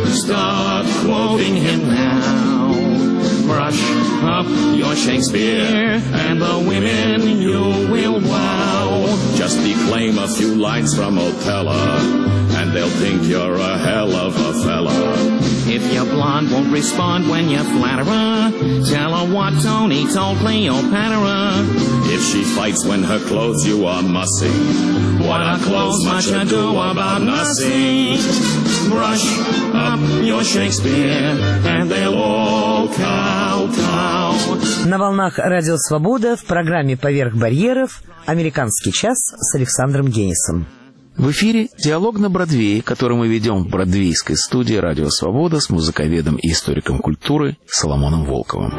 Speaker 10: start quoting him now. Brush up your Shakespeare, and the women you will wow.
Speaker 12: Just declaim a few lines from Othello, and they'll think you're a hell of a fella.
Speaker 10: If your blonde won't respond when you flatter her, tell her what Tony told Cleopatra.
Speaker 12: If she fights when her clothes you are mussing,
Speaker 10: what are clothes much ado about nothing? Brush up your Shakespeare, and they'll all kowtow.
Speaker 2: На волнах Радио Свобода в программе «Поверх барьеров» «Американский час» с Александром Генисом.
Speaker 3: В эфире «Диалог на Бродвее», который мы ведем в бродвейской студии «Радио Свобода» с музыковедом и историком культуры Соломоном Волковым.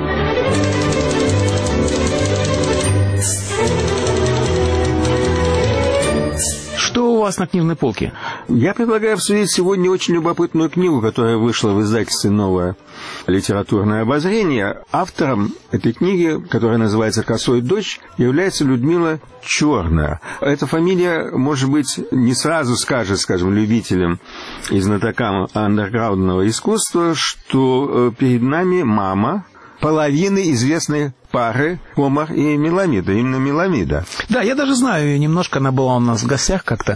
Speaker 3: Что у вас на книжной полке?
Speaker 11: Я предлагаю обсудить сегодня очень любопытную книгу, которая вышла в издательстве «Новое литературное обозрение». Автором этой книги, которая называется «Косой дождь», является Людмила Черная. Эта фамилия, может быть, не сразу скажет, скажем, любителям и знатокам андерграундного искусства, что перед нами мама половины известной пары Омар и Меламида, именно Меламида.
Speaker 3: Да, я даже знаю ее немножко, она была у нас в гостях как-то,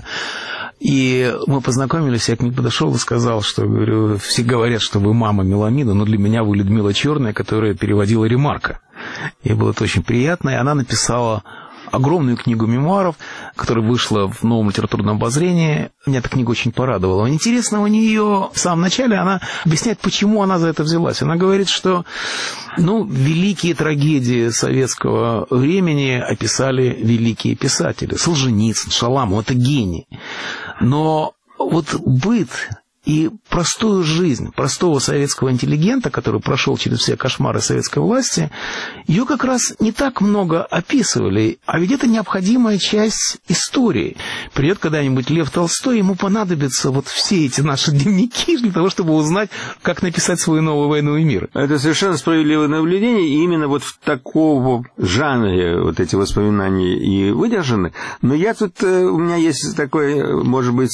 Speaker 3: и мы познакомились, я к ней подошел и сказал, что, говорю, все говорят, что вы мама Меламида, но для меня вы Людмила Черная, которая переводила Ремарка. И было это очень приятно, и она написала огромную книгу мемуаров, которая вышла в Новом литературном обозрении. Меня эта книга очень порадовала. Интересно, у нее в самом начале она объясняет, почему она за это взялась. Она говорит, что великие трагедии советского времени описали великие писатели. Солженицын, Шаламов – это гений. Но вот быт и простую жизнь простого советского интеллигента, который прошел через все кошмары советской власти, ее как раз не так много описывали. А ведь это необходимая часть истории. Придет когда-нибудь Лев Толстой, ему понадобятся вот все эти наши дневники для того, чтобы узнать, как написать свою новую «Войну и мир». Это совершенно справедливое наблюдение. И именно вот в таком жанре вот эти воспоминания и выдержаны. Но у меня есть такой, может быть,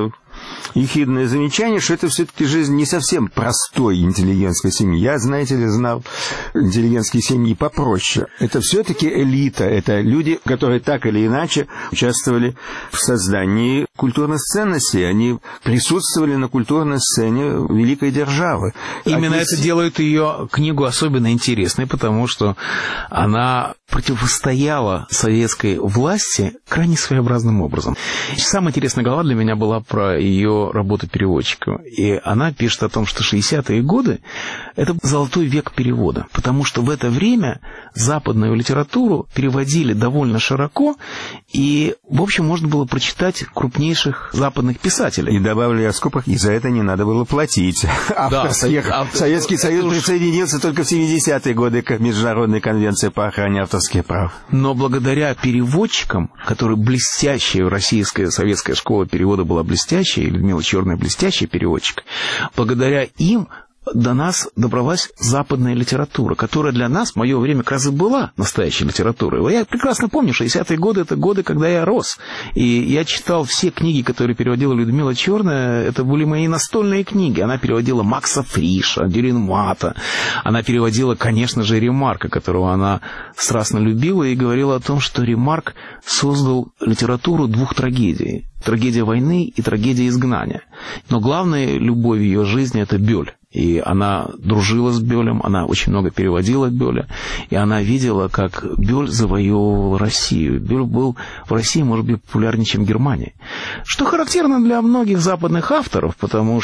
Speaker 3: ехидное замечание, что это все-таки жизнь не совсем простой интеллигентской семьи. Я, знаете ли, знал интеллигентские семьи попроще. Это все-таки элита, это люди, которые так или иначе участвовали в создании культурных ценностей. Они присутствовали на культурной сцене великой державы. Именно это делает ее книгу особенно интересной, потому что она противостояла советской власти крайне своеобразным образом. Самая интересная глава для меня была про ее работу переводчика. И она пишет о том, что 60-е годы – это золотой век перевода, потому что в это время западную литературу переводили довольно широко, и, в общем, можно было прочитать крупнейших западных писателей. И добавили о скобках, и за это не надо было платить. Советский Союз присоединился только в 70-е годы к Международной конвенции по охране авторских прав. Но благодаря переводчикам, которые блестящие, российская советская школа перевода была блестящая, и Людмила Черная блестящий переводчик, благодаря им до нас добралась западная литература, которая для нас в мое время как раз и была настоящей литературой. Я прекрасно помню, 60-е годы – это годы, когда я рос. И я читал все книги, которые переводила Людмила Черная. Это были мои настольные книги. Она переводила Макса Фриша, Дюринмата. Она переводила, конечно же, Ремарка, которого она страстно любила, и говорила о том, что Ремарк создал литературу двух трагедий. Трагедия войны и трагедия изгнания. Но главной любовью ее жизни – это Бёль. И она дружила с Бёлем, она очень много переводила Бёля, и она видела, как Бёль завоевывал Россию. Бёль был в России, может быть, популярнее, чем в Германии. Что характерно для многих западных авторов, потому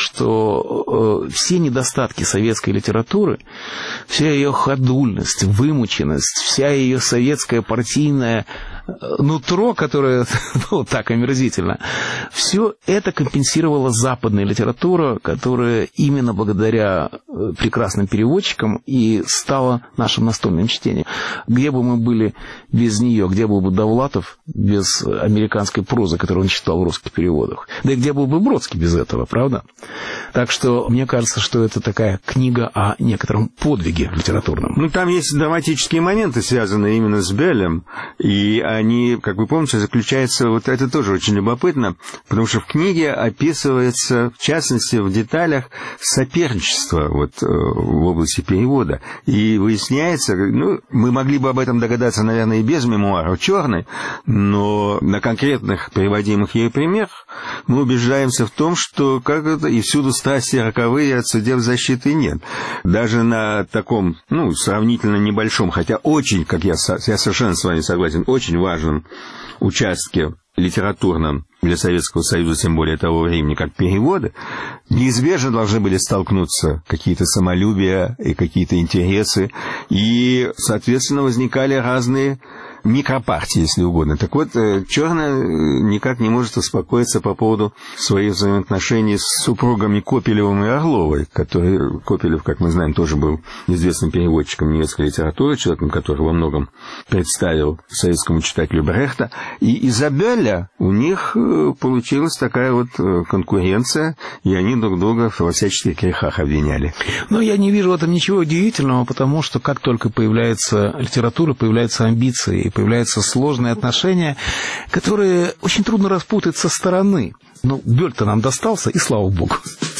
Speaker 3: что все недостатки советской литературы, вся ее ходульность, вымученность, вся ее советская партийная нутро, которое так омерзительно, все это компенсировала западная литература, которая именно благодаря прекрасным переводчикам и стала нашим настольным чтением. Где бы мы были без нее, где был бы Довлатов без американской прозы, которую он читал в русских переводах? Да и где был бы Бродский без этого, правда? Так что мне кажется, что это такая книга о некотором подвиге литературном.
Speaker 11: Ну, там есть драматические моменты, связанные именно с Бёлем, и они, как вы помните, заключаются, вот это тоже очень любопытно, потому что в книге описывается, в частности, в деталях соперничество в области перевода. И выясняется, мы могли бы об этом догадаться, наверное, и без мемуаров Черной, но на конкретных приводимых ею примерах мы убеждаемся в том, что как это и всюду страсти роковые, от судеб защиты нет. Даже на таком, сравнительно небольшом, хотя очень, как я совершенно с вами согласен, очень важном участке литературном для Советского Союза, тем более того времени, как переводы, неизбежно должны были столкнуться какие-то самолюбия и какие-то интересы, и, соответственно, возникали разные микропартии, если угодно. Так вот, Черная никак не может успокоиться по поводу своих взаимоотношений с супругами Копелевым и Орловой, который Копелев, как мы знаем, тоже был известным переводчиком немецкой литературы, человеком, который во многом представил советскому читателю Брехта. И из-за Бёля у них получилась такая конкуренция, и они друг друга во всяческих грехах обвиняли.
Speaker 3: Но я не вижу в этом ничего удивительного, потому что как только появляется литература, появляются амбиции, появляются сложные отношения, которые очень трудно распутать со стороны. Но Бёль-то нам достался, и слава богу.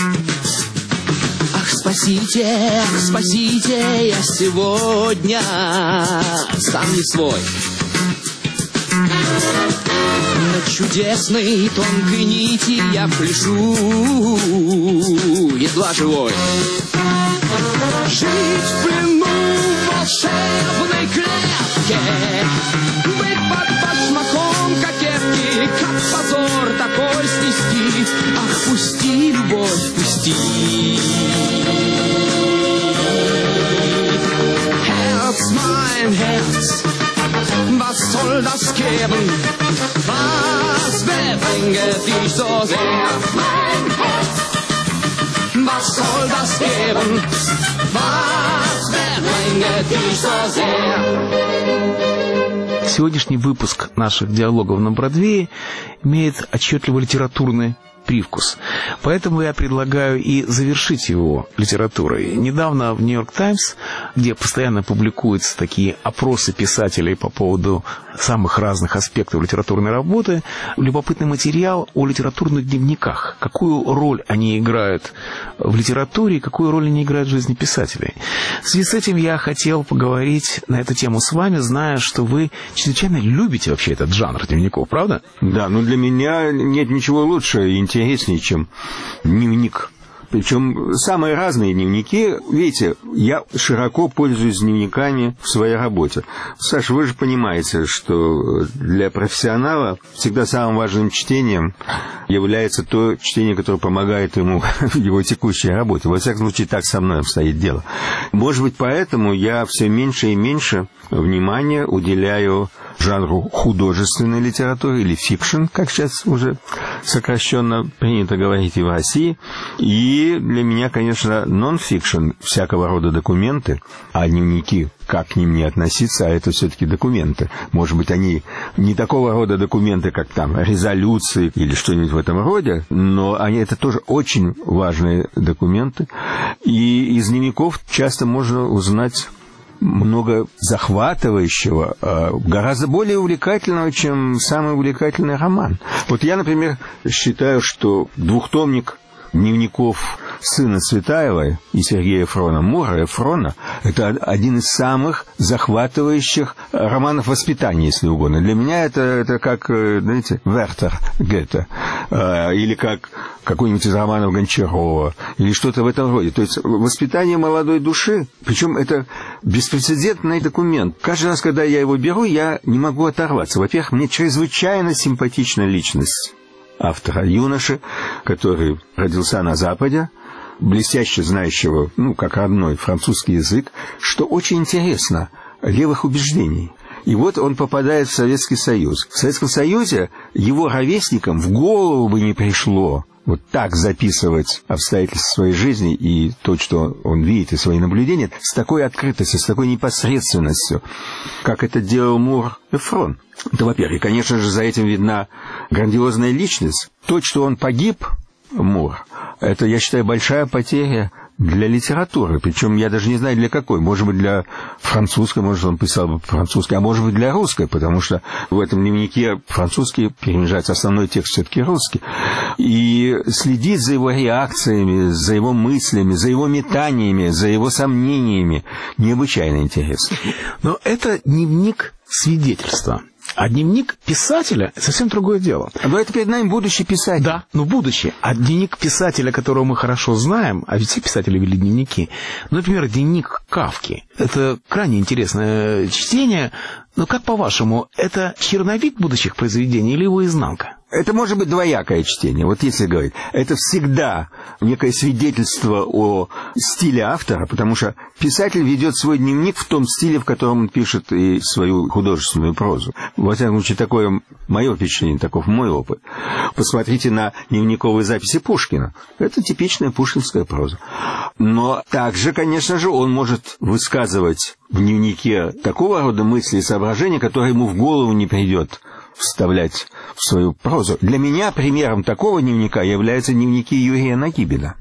Speaker 10: Ах, спасите, я сегодня сам не свой. На чудесной тонкой нити я пляшу, едва живой. Жить в плену волшебной клетке, быть под башмаком кокетки, как позор такой снести. Ах, пусти, любовь, пусти. Herz, mein Herz, was soll das geben? Was befremdet dich so sehr? Mein Herz, was soll das geben? Was befremdet dich so sehr?
Speaker 3: Сегодняшний выпуск наших диалогов на Бродвее имеет отчетливо литературный привкус. Поэтому я предлагаю и завершить его литературой. Недавно в «Нью-Йорк Таймс», где постоянно публикуются такие опросы писателей по поводу самых разных аспектов литературной работы, любопытный материал о литературных дневниках. Какую роль они играют в литературе и какую роль они играют в жизни писателей. В связи с этим я хотел поговорить на эту тему с вами, зная, что вы чрезвычайно любите вообще этот жанр дневников, правда?
Speaker 11: Да, для меня нет ничего лучше и интереснее, чем дневник. Причем самые разные дневники. Видите, я широко пользуюсь дневниками в своей работе. Саша, вы же понимаете, что для профессионала всегда самым важным чтением является то чтение, которое помогает ему в его текущей работе. Во всяком случае, так со мной обстоит дело. Может быть, поэтому я все меньше и меньше внимания уделяю жанру художественной литературы или фикшн, как сейчас уже сокращенно принято говорить и в России. И для меня, конечно, нон-фикшн, всякого рода документы, а дневники, как к ним не относиться, а это все-таки документы. Может быть, они не такого рода документы, как там резолюции или что-нибудь в этом роде, но они это тоже очень важные документы. И из дневников часто можно узнать много захватывающего, гораздо более увлекательного, чем самый увлекательный роман. Вот я, например, считаю, что двухтомник дневников сына Цветаевой и Сергея Эфрона, Мура Эфрона, это один из самых захватывающих романов воспитания, если угодно. Для меня это как, знаете, Вертер Гете, или как какой-нибудь из романов Гончарова, или что-то в этом роде. То есть воспитание молодой души, причем это беспрецедентный документ. Каждый раз, когда я его беру, я не могу оторваться. Во-первых, мне чрезвычайно симпатична личность автора, юноши, который родился на Западе, блестяще знающего, как родной французский язык, что очень интересно, левых убеждений. И вот он попадает в Советский Союз. В Советском Союзе его ровесникам в голову бы не пришло вот так записывать обстоятельства своей жизни и то, что он видит, и свои наблюдения, с такой открытостью, с такой непосредственностью, как это делал Мур Эфрон. Это, во-первых, и, конечно же, за этим видна грандиозная личность. То, что он погиб, Мур, это, я считаю, большая потеря для литературы. Причем я даже не знаю, для какой. Может быть, для французской, может, он писал бы по-французски, а может быть, для русской, потому что в этом дневнике французский перемежается, основной текст все-таки русский. И следить за его реакциями, за его мыслями, за его метаниями, за его сомнениями необычайно интересно.
Speaker 3: Но это дневник свидетельства. А дневник писателя — совсем другое дело.
Speaker 11: Но это перед нами будущий писатель.
Speaker 3: Да, будущее. А дневник писателя, которого мы хорошо знаем, а ведь все писатели вели дневники, например, дневник Кафки. Это крайне интересное чтение. Но как по-вашему, это черновик будущих произведений или его изнанка?
Speaker 11: Это может быть двоякое чтение. Вот если говорить, это всегда некое свидетельство о стиле автора, потому что писатель ведет свой дневник в том стиле, в котором он пишет и свою художественную прозу. Во всяком случае, такое мое впечатление, таков мой опыт. Посмотрите на дневниковые записи Пушкина. Это типичная пушкинская проза. Но также, конечно же, он может высказывать в дневнике такого рода мысли и соображения, которые ему в голову не придет вставлять в свою прозу. Для меня примером такого дневника являются дневники Юрия Нагибина.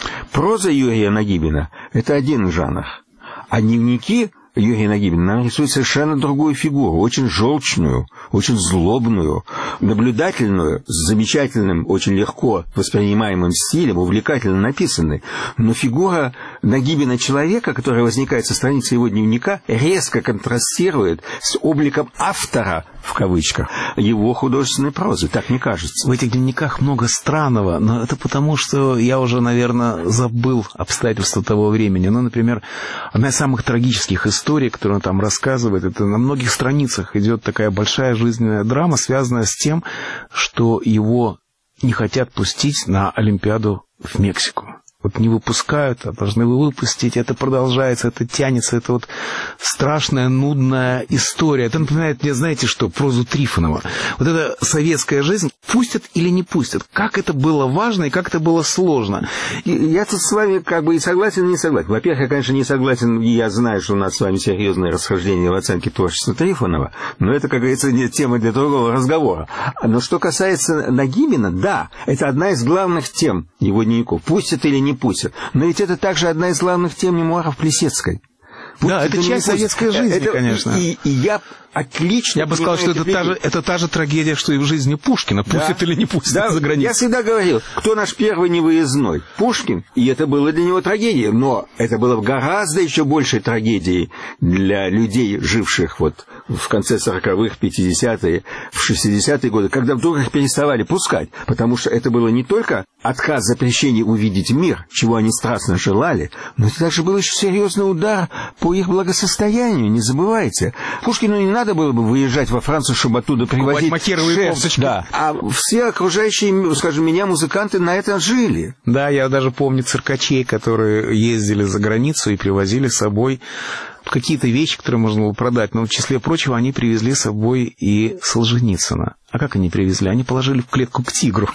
Speaker 11: Проза Юрия Нагибина — это один жанр, а дневники Юрия Нагибина нам рисует совершенно другую фигуру, очень желчную, очень злобную, наблюдательную, с замечательным, очень легко воспринимаемым стилем, увлекательно написанной. Но фигура Нагибина человека, которая возникает со страницы его дневника, резко контрастирует с обликом автора, в кавычках, его художественной прозы, так мне кажется.
Speaker 3: В этих дневниках много странного, но это потому, что я уже, наверное, забыл обстоятельства того времени. Например, одна из самых трагических историй, которую он там рассказывает, это на многих страницах идет такая большая жизненная драма, связанная с тем, что его не хотят пустить на Олимпиаду в Мексику. Вот не выпускают, а должны выпустить. Это продолжается, это тянется. Это вот страшная, нудная история. Это напоминает мне, знаете что, прозу Трифонова. Вот эта советская жизнь, пустят или не пустят. Как это было важно и как это было сложно.
Speaker 11: И я тут с вами как бы и согласен, и не согласен. Во-первых, я, конечно, не согласен, и я знаю, что у нас с вами серьезные расхождения в оценке творчества Трифонова, но это, как говорится, не тема для другого разговора. Но что касается Нагибина, да, это одна из главных тем его дневников. Пустят или не пустят. Но ведь это также одна из главных тем мемуаров Плесецкой.
Speaker 3: Да, это часть советской жизни, конечно.
Speaker 11: И я отлично...
Speaker 3: Я бы сказал, что это та же трагедия, что и в жизни Пушкина. Пустят или не пустят за границу.
Speaker 11: Я всегда говорил, кто наш первый невыездной? Пушкин. И это было для него трагедией. Но это было гораздо еще большей трагедией для людей, живших вот в конце 40-х, 50-е, в 60-е годы, когда вдруг их переставали пускать. Потому что это было не только отказ запрещения увидеть мир, чего они страстно желали, но это также был еще серьезный удар по их благосостоянию, не забывайте. Пушкину не надо было бы выезжать во Францию, чтобы оттуда привозить шерсть. Да. А все окружающие, скажем, меня музыканты на это жили.
Speaker 3: Да, я даже помню циркачей, которые ездили за границу и привозили с собой какие-то вещи, которые можно было продать, но в числе прочего они привезли с собой и Солженицына. А как они привезли? Они положили в клетку к тигру.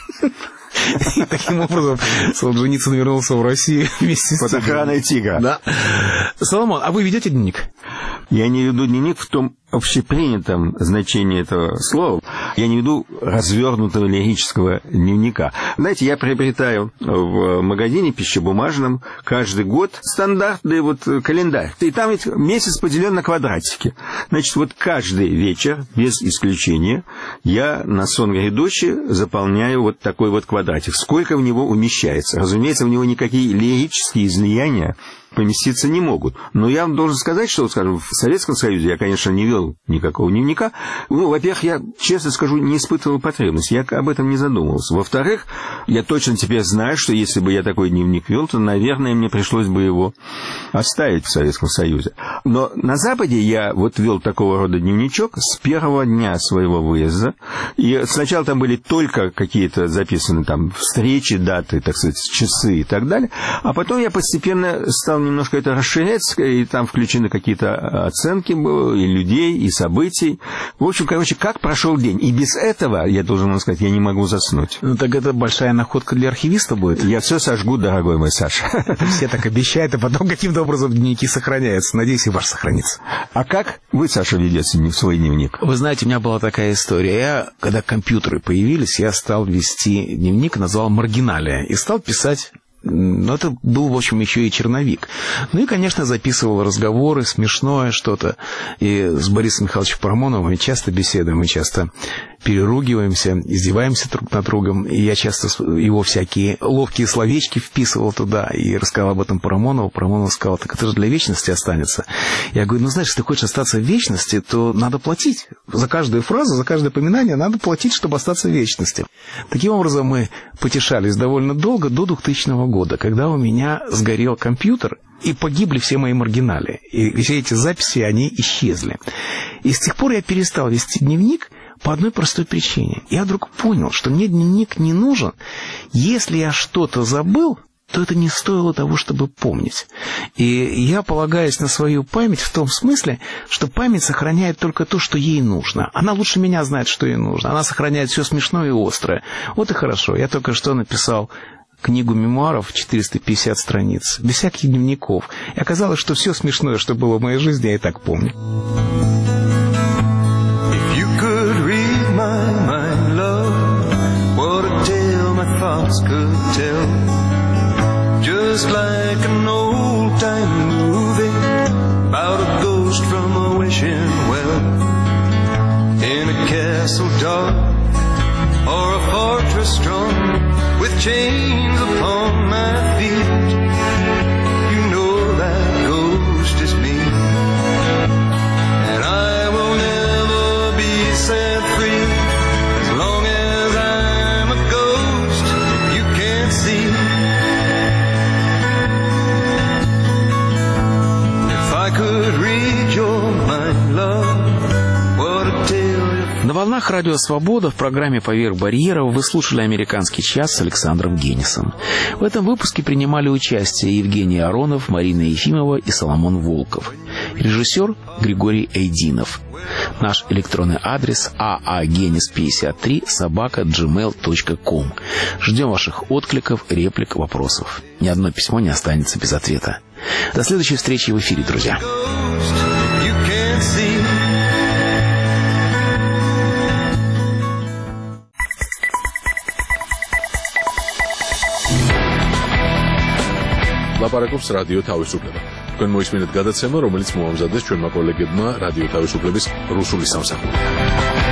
Speaker 3: И таким образом Солженицын вернулся в Россию вместе с
Speaker 11: под охраной тигра.
Speaker 3: Да. Соломон, а вы ведете дневник?
Speaker 11: Я не веду дневник в том общепринятом значении этого слова. Я не веду развернутого лирического дневника. Знаете, я приобретаю в магазине пищебумажном каждый год стандартный календарь. И там ведь месяц поделен на квадратики. Значит, каждый вечер, без исключения, я на сон грядущий заполняю такой квадратик. Сколько в него умещается? Разумеется, в него никакие лирические излияния поместиться не могут. Но я вам должен сказать, что, скажем, в Советском Союзе я, конечно, не вел никакого дневника. Во-первых, я, честно скажу, не испытывал потребности. Я об этом не задумывался. Во-вторых, я точно теперь знаю, что если бы я такой дневник вел, то, наверное, мне пришлось бы его оставить в Советском Союзе. Но на Западе я вел такого рода дневничок с первого дня своего выезда. И сначала там были только какие-то записаны встречи, даты, так сказать, часы и так далее. А потом я постепенно стал немножко это расширять, и там включены какие-то оценки было, и людей, и событий. В общем, как прошел день. И без этого, я должен вам сказать, я не могу заснуть.
Speaker 3: Ну, так это большая находка для архивиста будет.
Speaker 11: Я все сожгу, дорогой мой Саша.
Speaker 3: Все так обещают, а потом каким-то образом дневники сохраняются. Надеюсь, и ваш сохранится.
Speaker 11: А как вы, Саша, ведете свой дневник?
Speaker 3: Вы знаете, у меня была такая история. Когда компьютеры появились, я стал вести дневник, назвал «Маргиналия», и стал писать. Но это был, в общем, еще и черновик. Ну и, конечно, записывал разговоры, смешное что-то. И с Борисом Михайловичем Парамоновым мы часто беседуем, мы часто переругиваемся, издеваемся друг над другом. И я часто его всякие ловкие словечки вписывал туда и рассказал об этом Парамонову. Парамонов сказал: так это же для вечности останется. Я говорю: знаешь, если ты хочешь остаться в вечности, то надо платить. За каждую фразу, за каждое упоминание надо платить, чтобы остаться в вечности. Таким образом, мы потешались довольно долго, до 2000 года, когда у меня сгорел компьютер, и погибли все мои маргинали. И все эти записи, они исчезли. И с тех пор я перестал вести дневник по одной простой причине. Я вдруг понял, что мне дневник не нужен. Если я что-то забыл, то это не стоило того, чтобы помнить. И я полагаюсь на свою память в том смысле, что память сохраняет только то, что ей нужно. Она лучше меня знает, что ей нужно. Она сохраняет все смешное и острое. Вот и хорошо. Я только что написал книгу мемуаров, 450 страниц, без всяких дневников. И оказалось, что все смешное, что было в моей жизни, я и так помню.
Speaker 13: Just like an old-time movie about a ghost from a wishing well, in a castle dark or a fortress strong with chains upon my feet. You know that ghost is me, and I will never be set free as long as I'm a ghost you can't see.
Speaker 3: На волнах радио «Свобода» в программе «Поверх барьеров» вы слушали «Американский час» с Александром Генисом. В этом выпуске принимали участие Евгений Аронов, Марина Ефимова и Соломон Волков. Режиссер Григорий Эйдинов. Наш электронный адрес aagenis53@gmail.com. Ждем ваших откликов, реплик, вопросов. Ни одно письмо не останется без ответа. До следующей встречи в эфире, друзья.
Speaker 1: ლაპარაკობს რადიო თავისუფლება. თქვენ მოისმინეთ გადაცემა, რომელიც მოამზადეს ჩვენმა კოლეგებმა რადიო თავისუფლების რუსული სამსახური.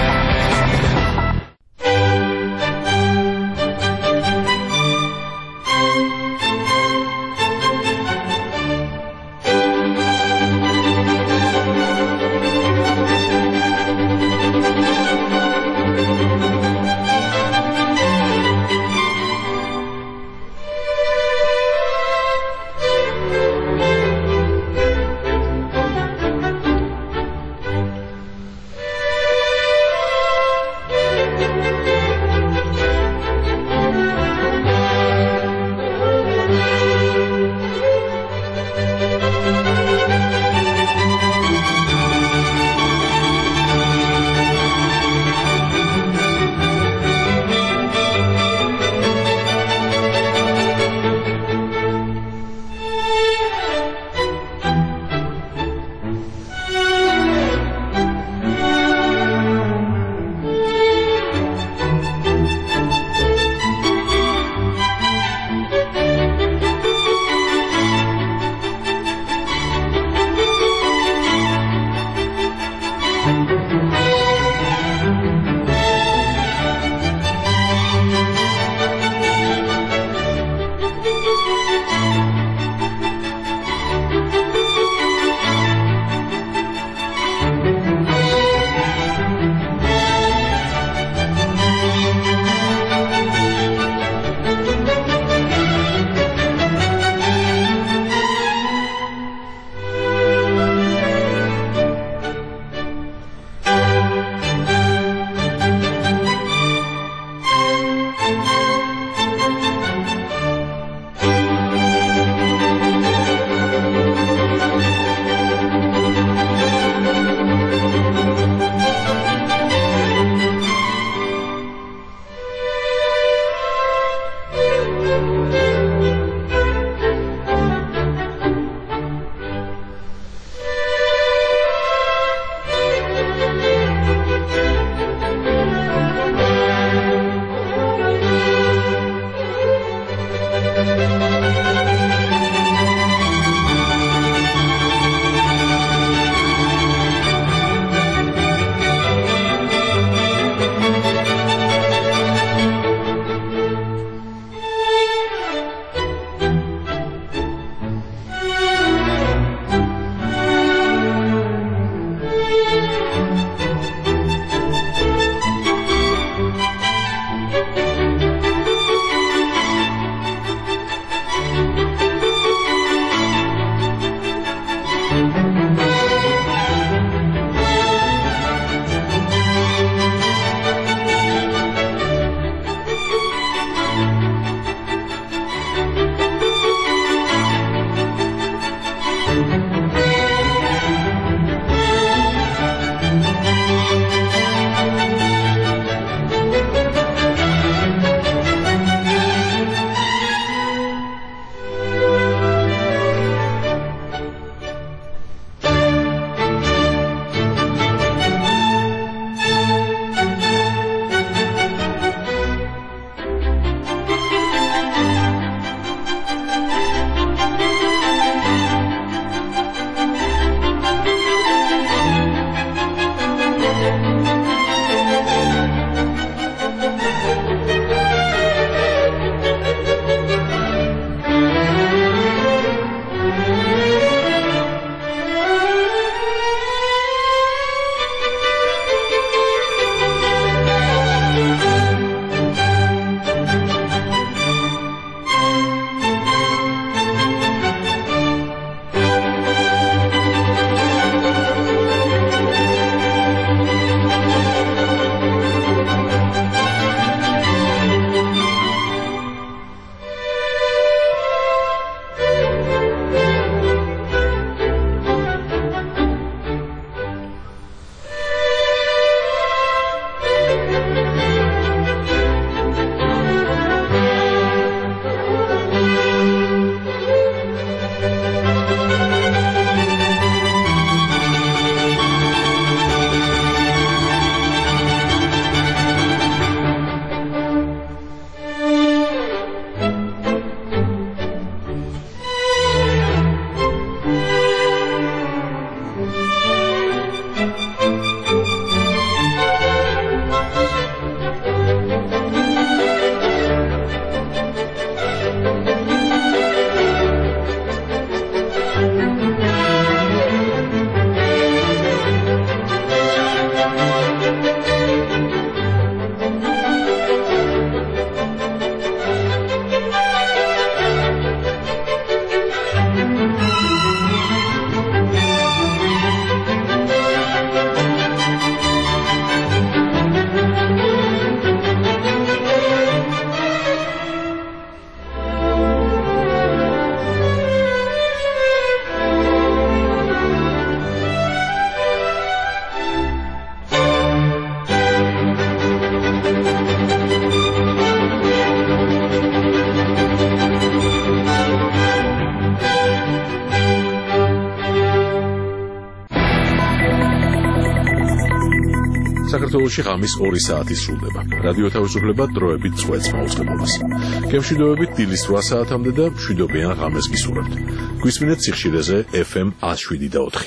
Speaker 1: საქართველოში ღამის 2 საათი სრულდება. რადიო თავისუფლება დროებით წვეთს მაუწყებლობას. გემშვიდობებით დილის 8 საათამდე და მშვიდობიან ღამეს გისურვებთ. გვისმინეთ სიხშირეზე FM 107.4.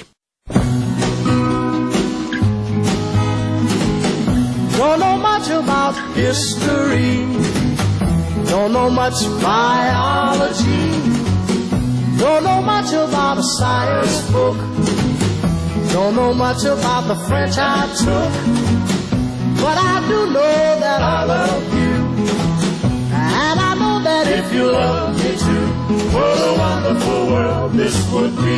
Speaker 10: Don't know much about history. Don't know much biology. Don't know much about a science book. Don't know much about the French I took. But I do know that I love you. And I know that if you love me too, what a wonderful world this would be.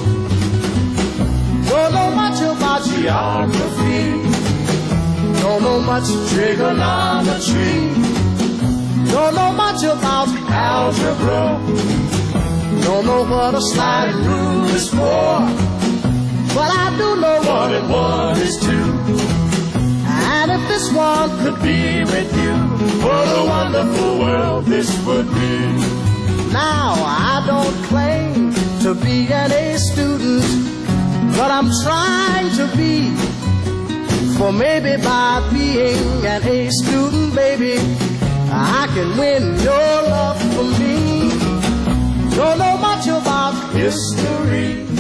Speaker 10: Don't know much about geography. Don't know much trigonometry. Don't know much about algebra. Don't know what a sliding rule is for. But I do know 1 and 1 is 2. And if this one could be with you, what a wonderful world this would be. Now I don't claim to be an A student, but I'm trying to be. For maybe by being an A student, baby, I can win your love for me. Don't know much about history.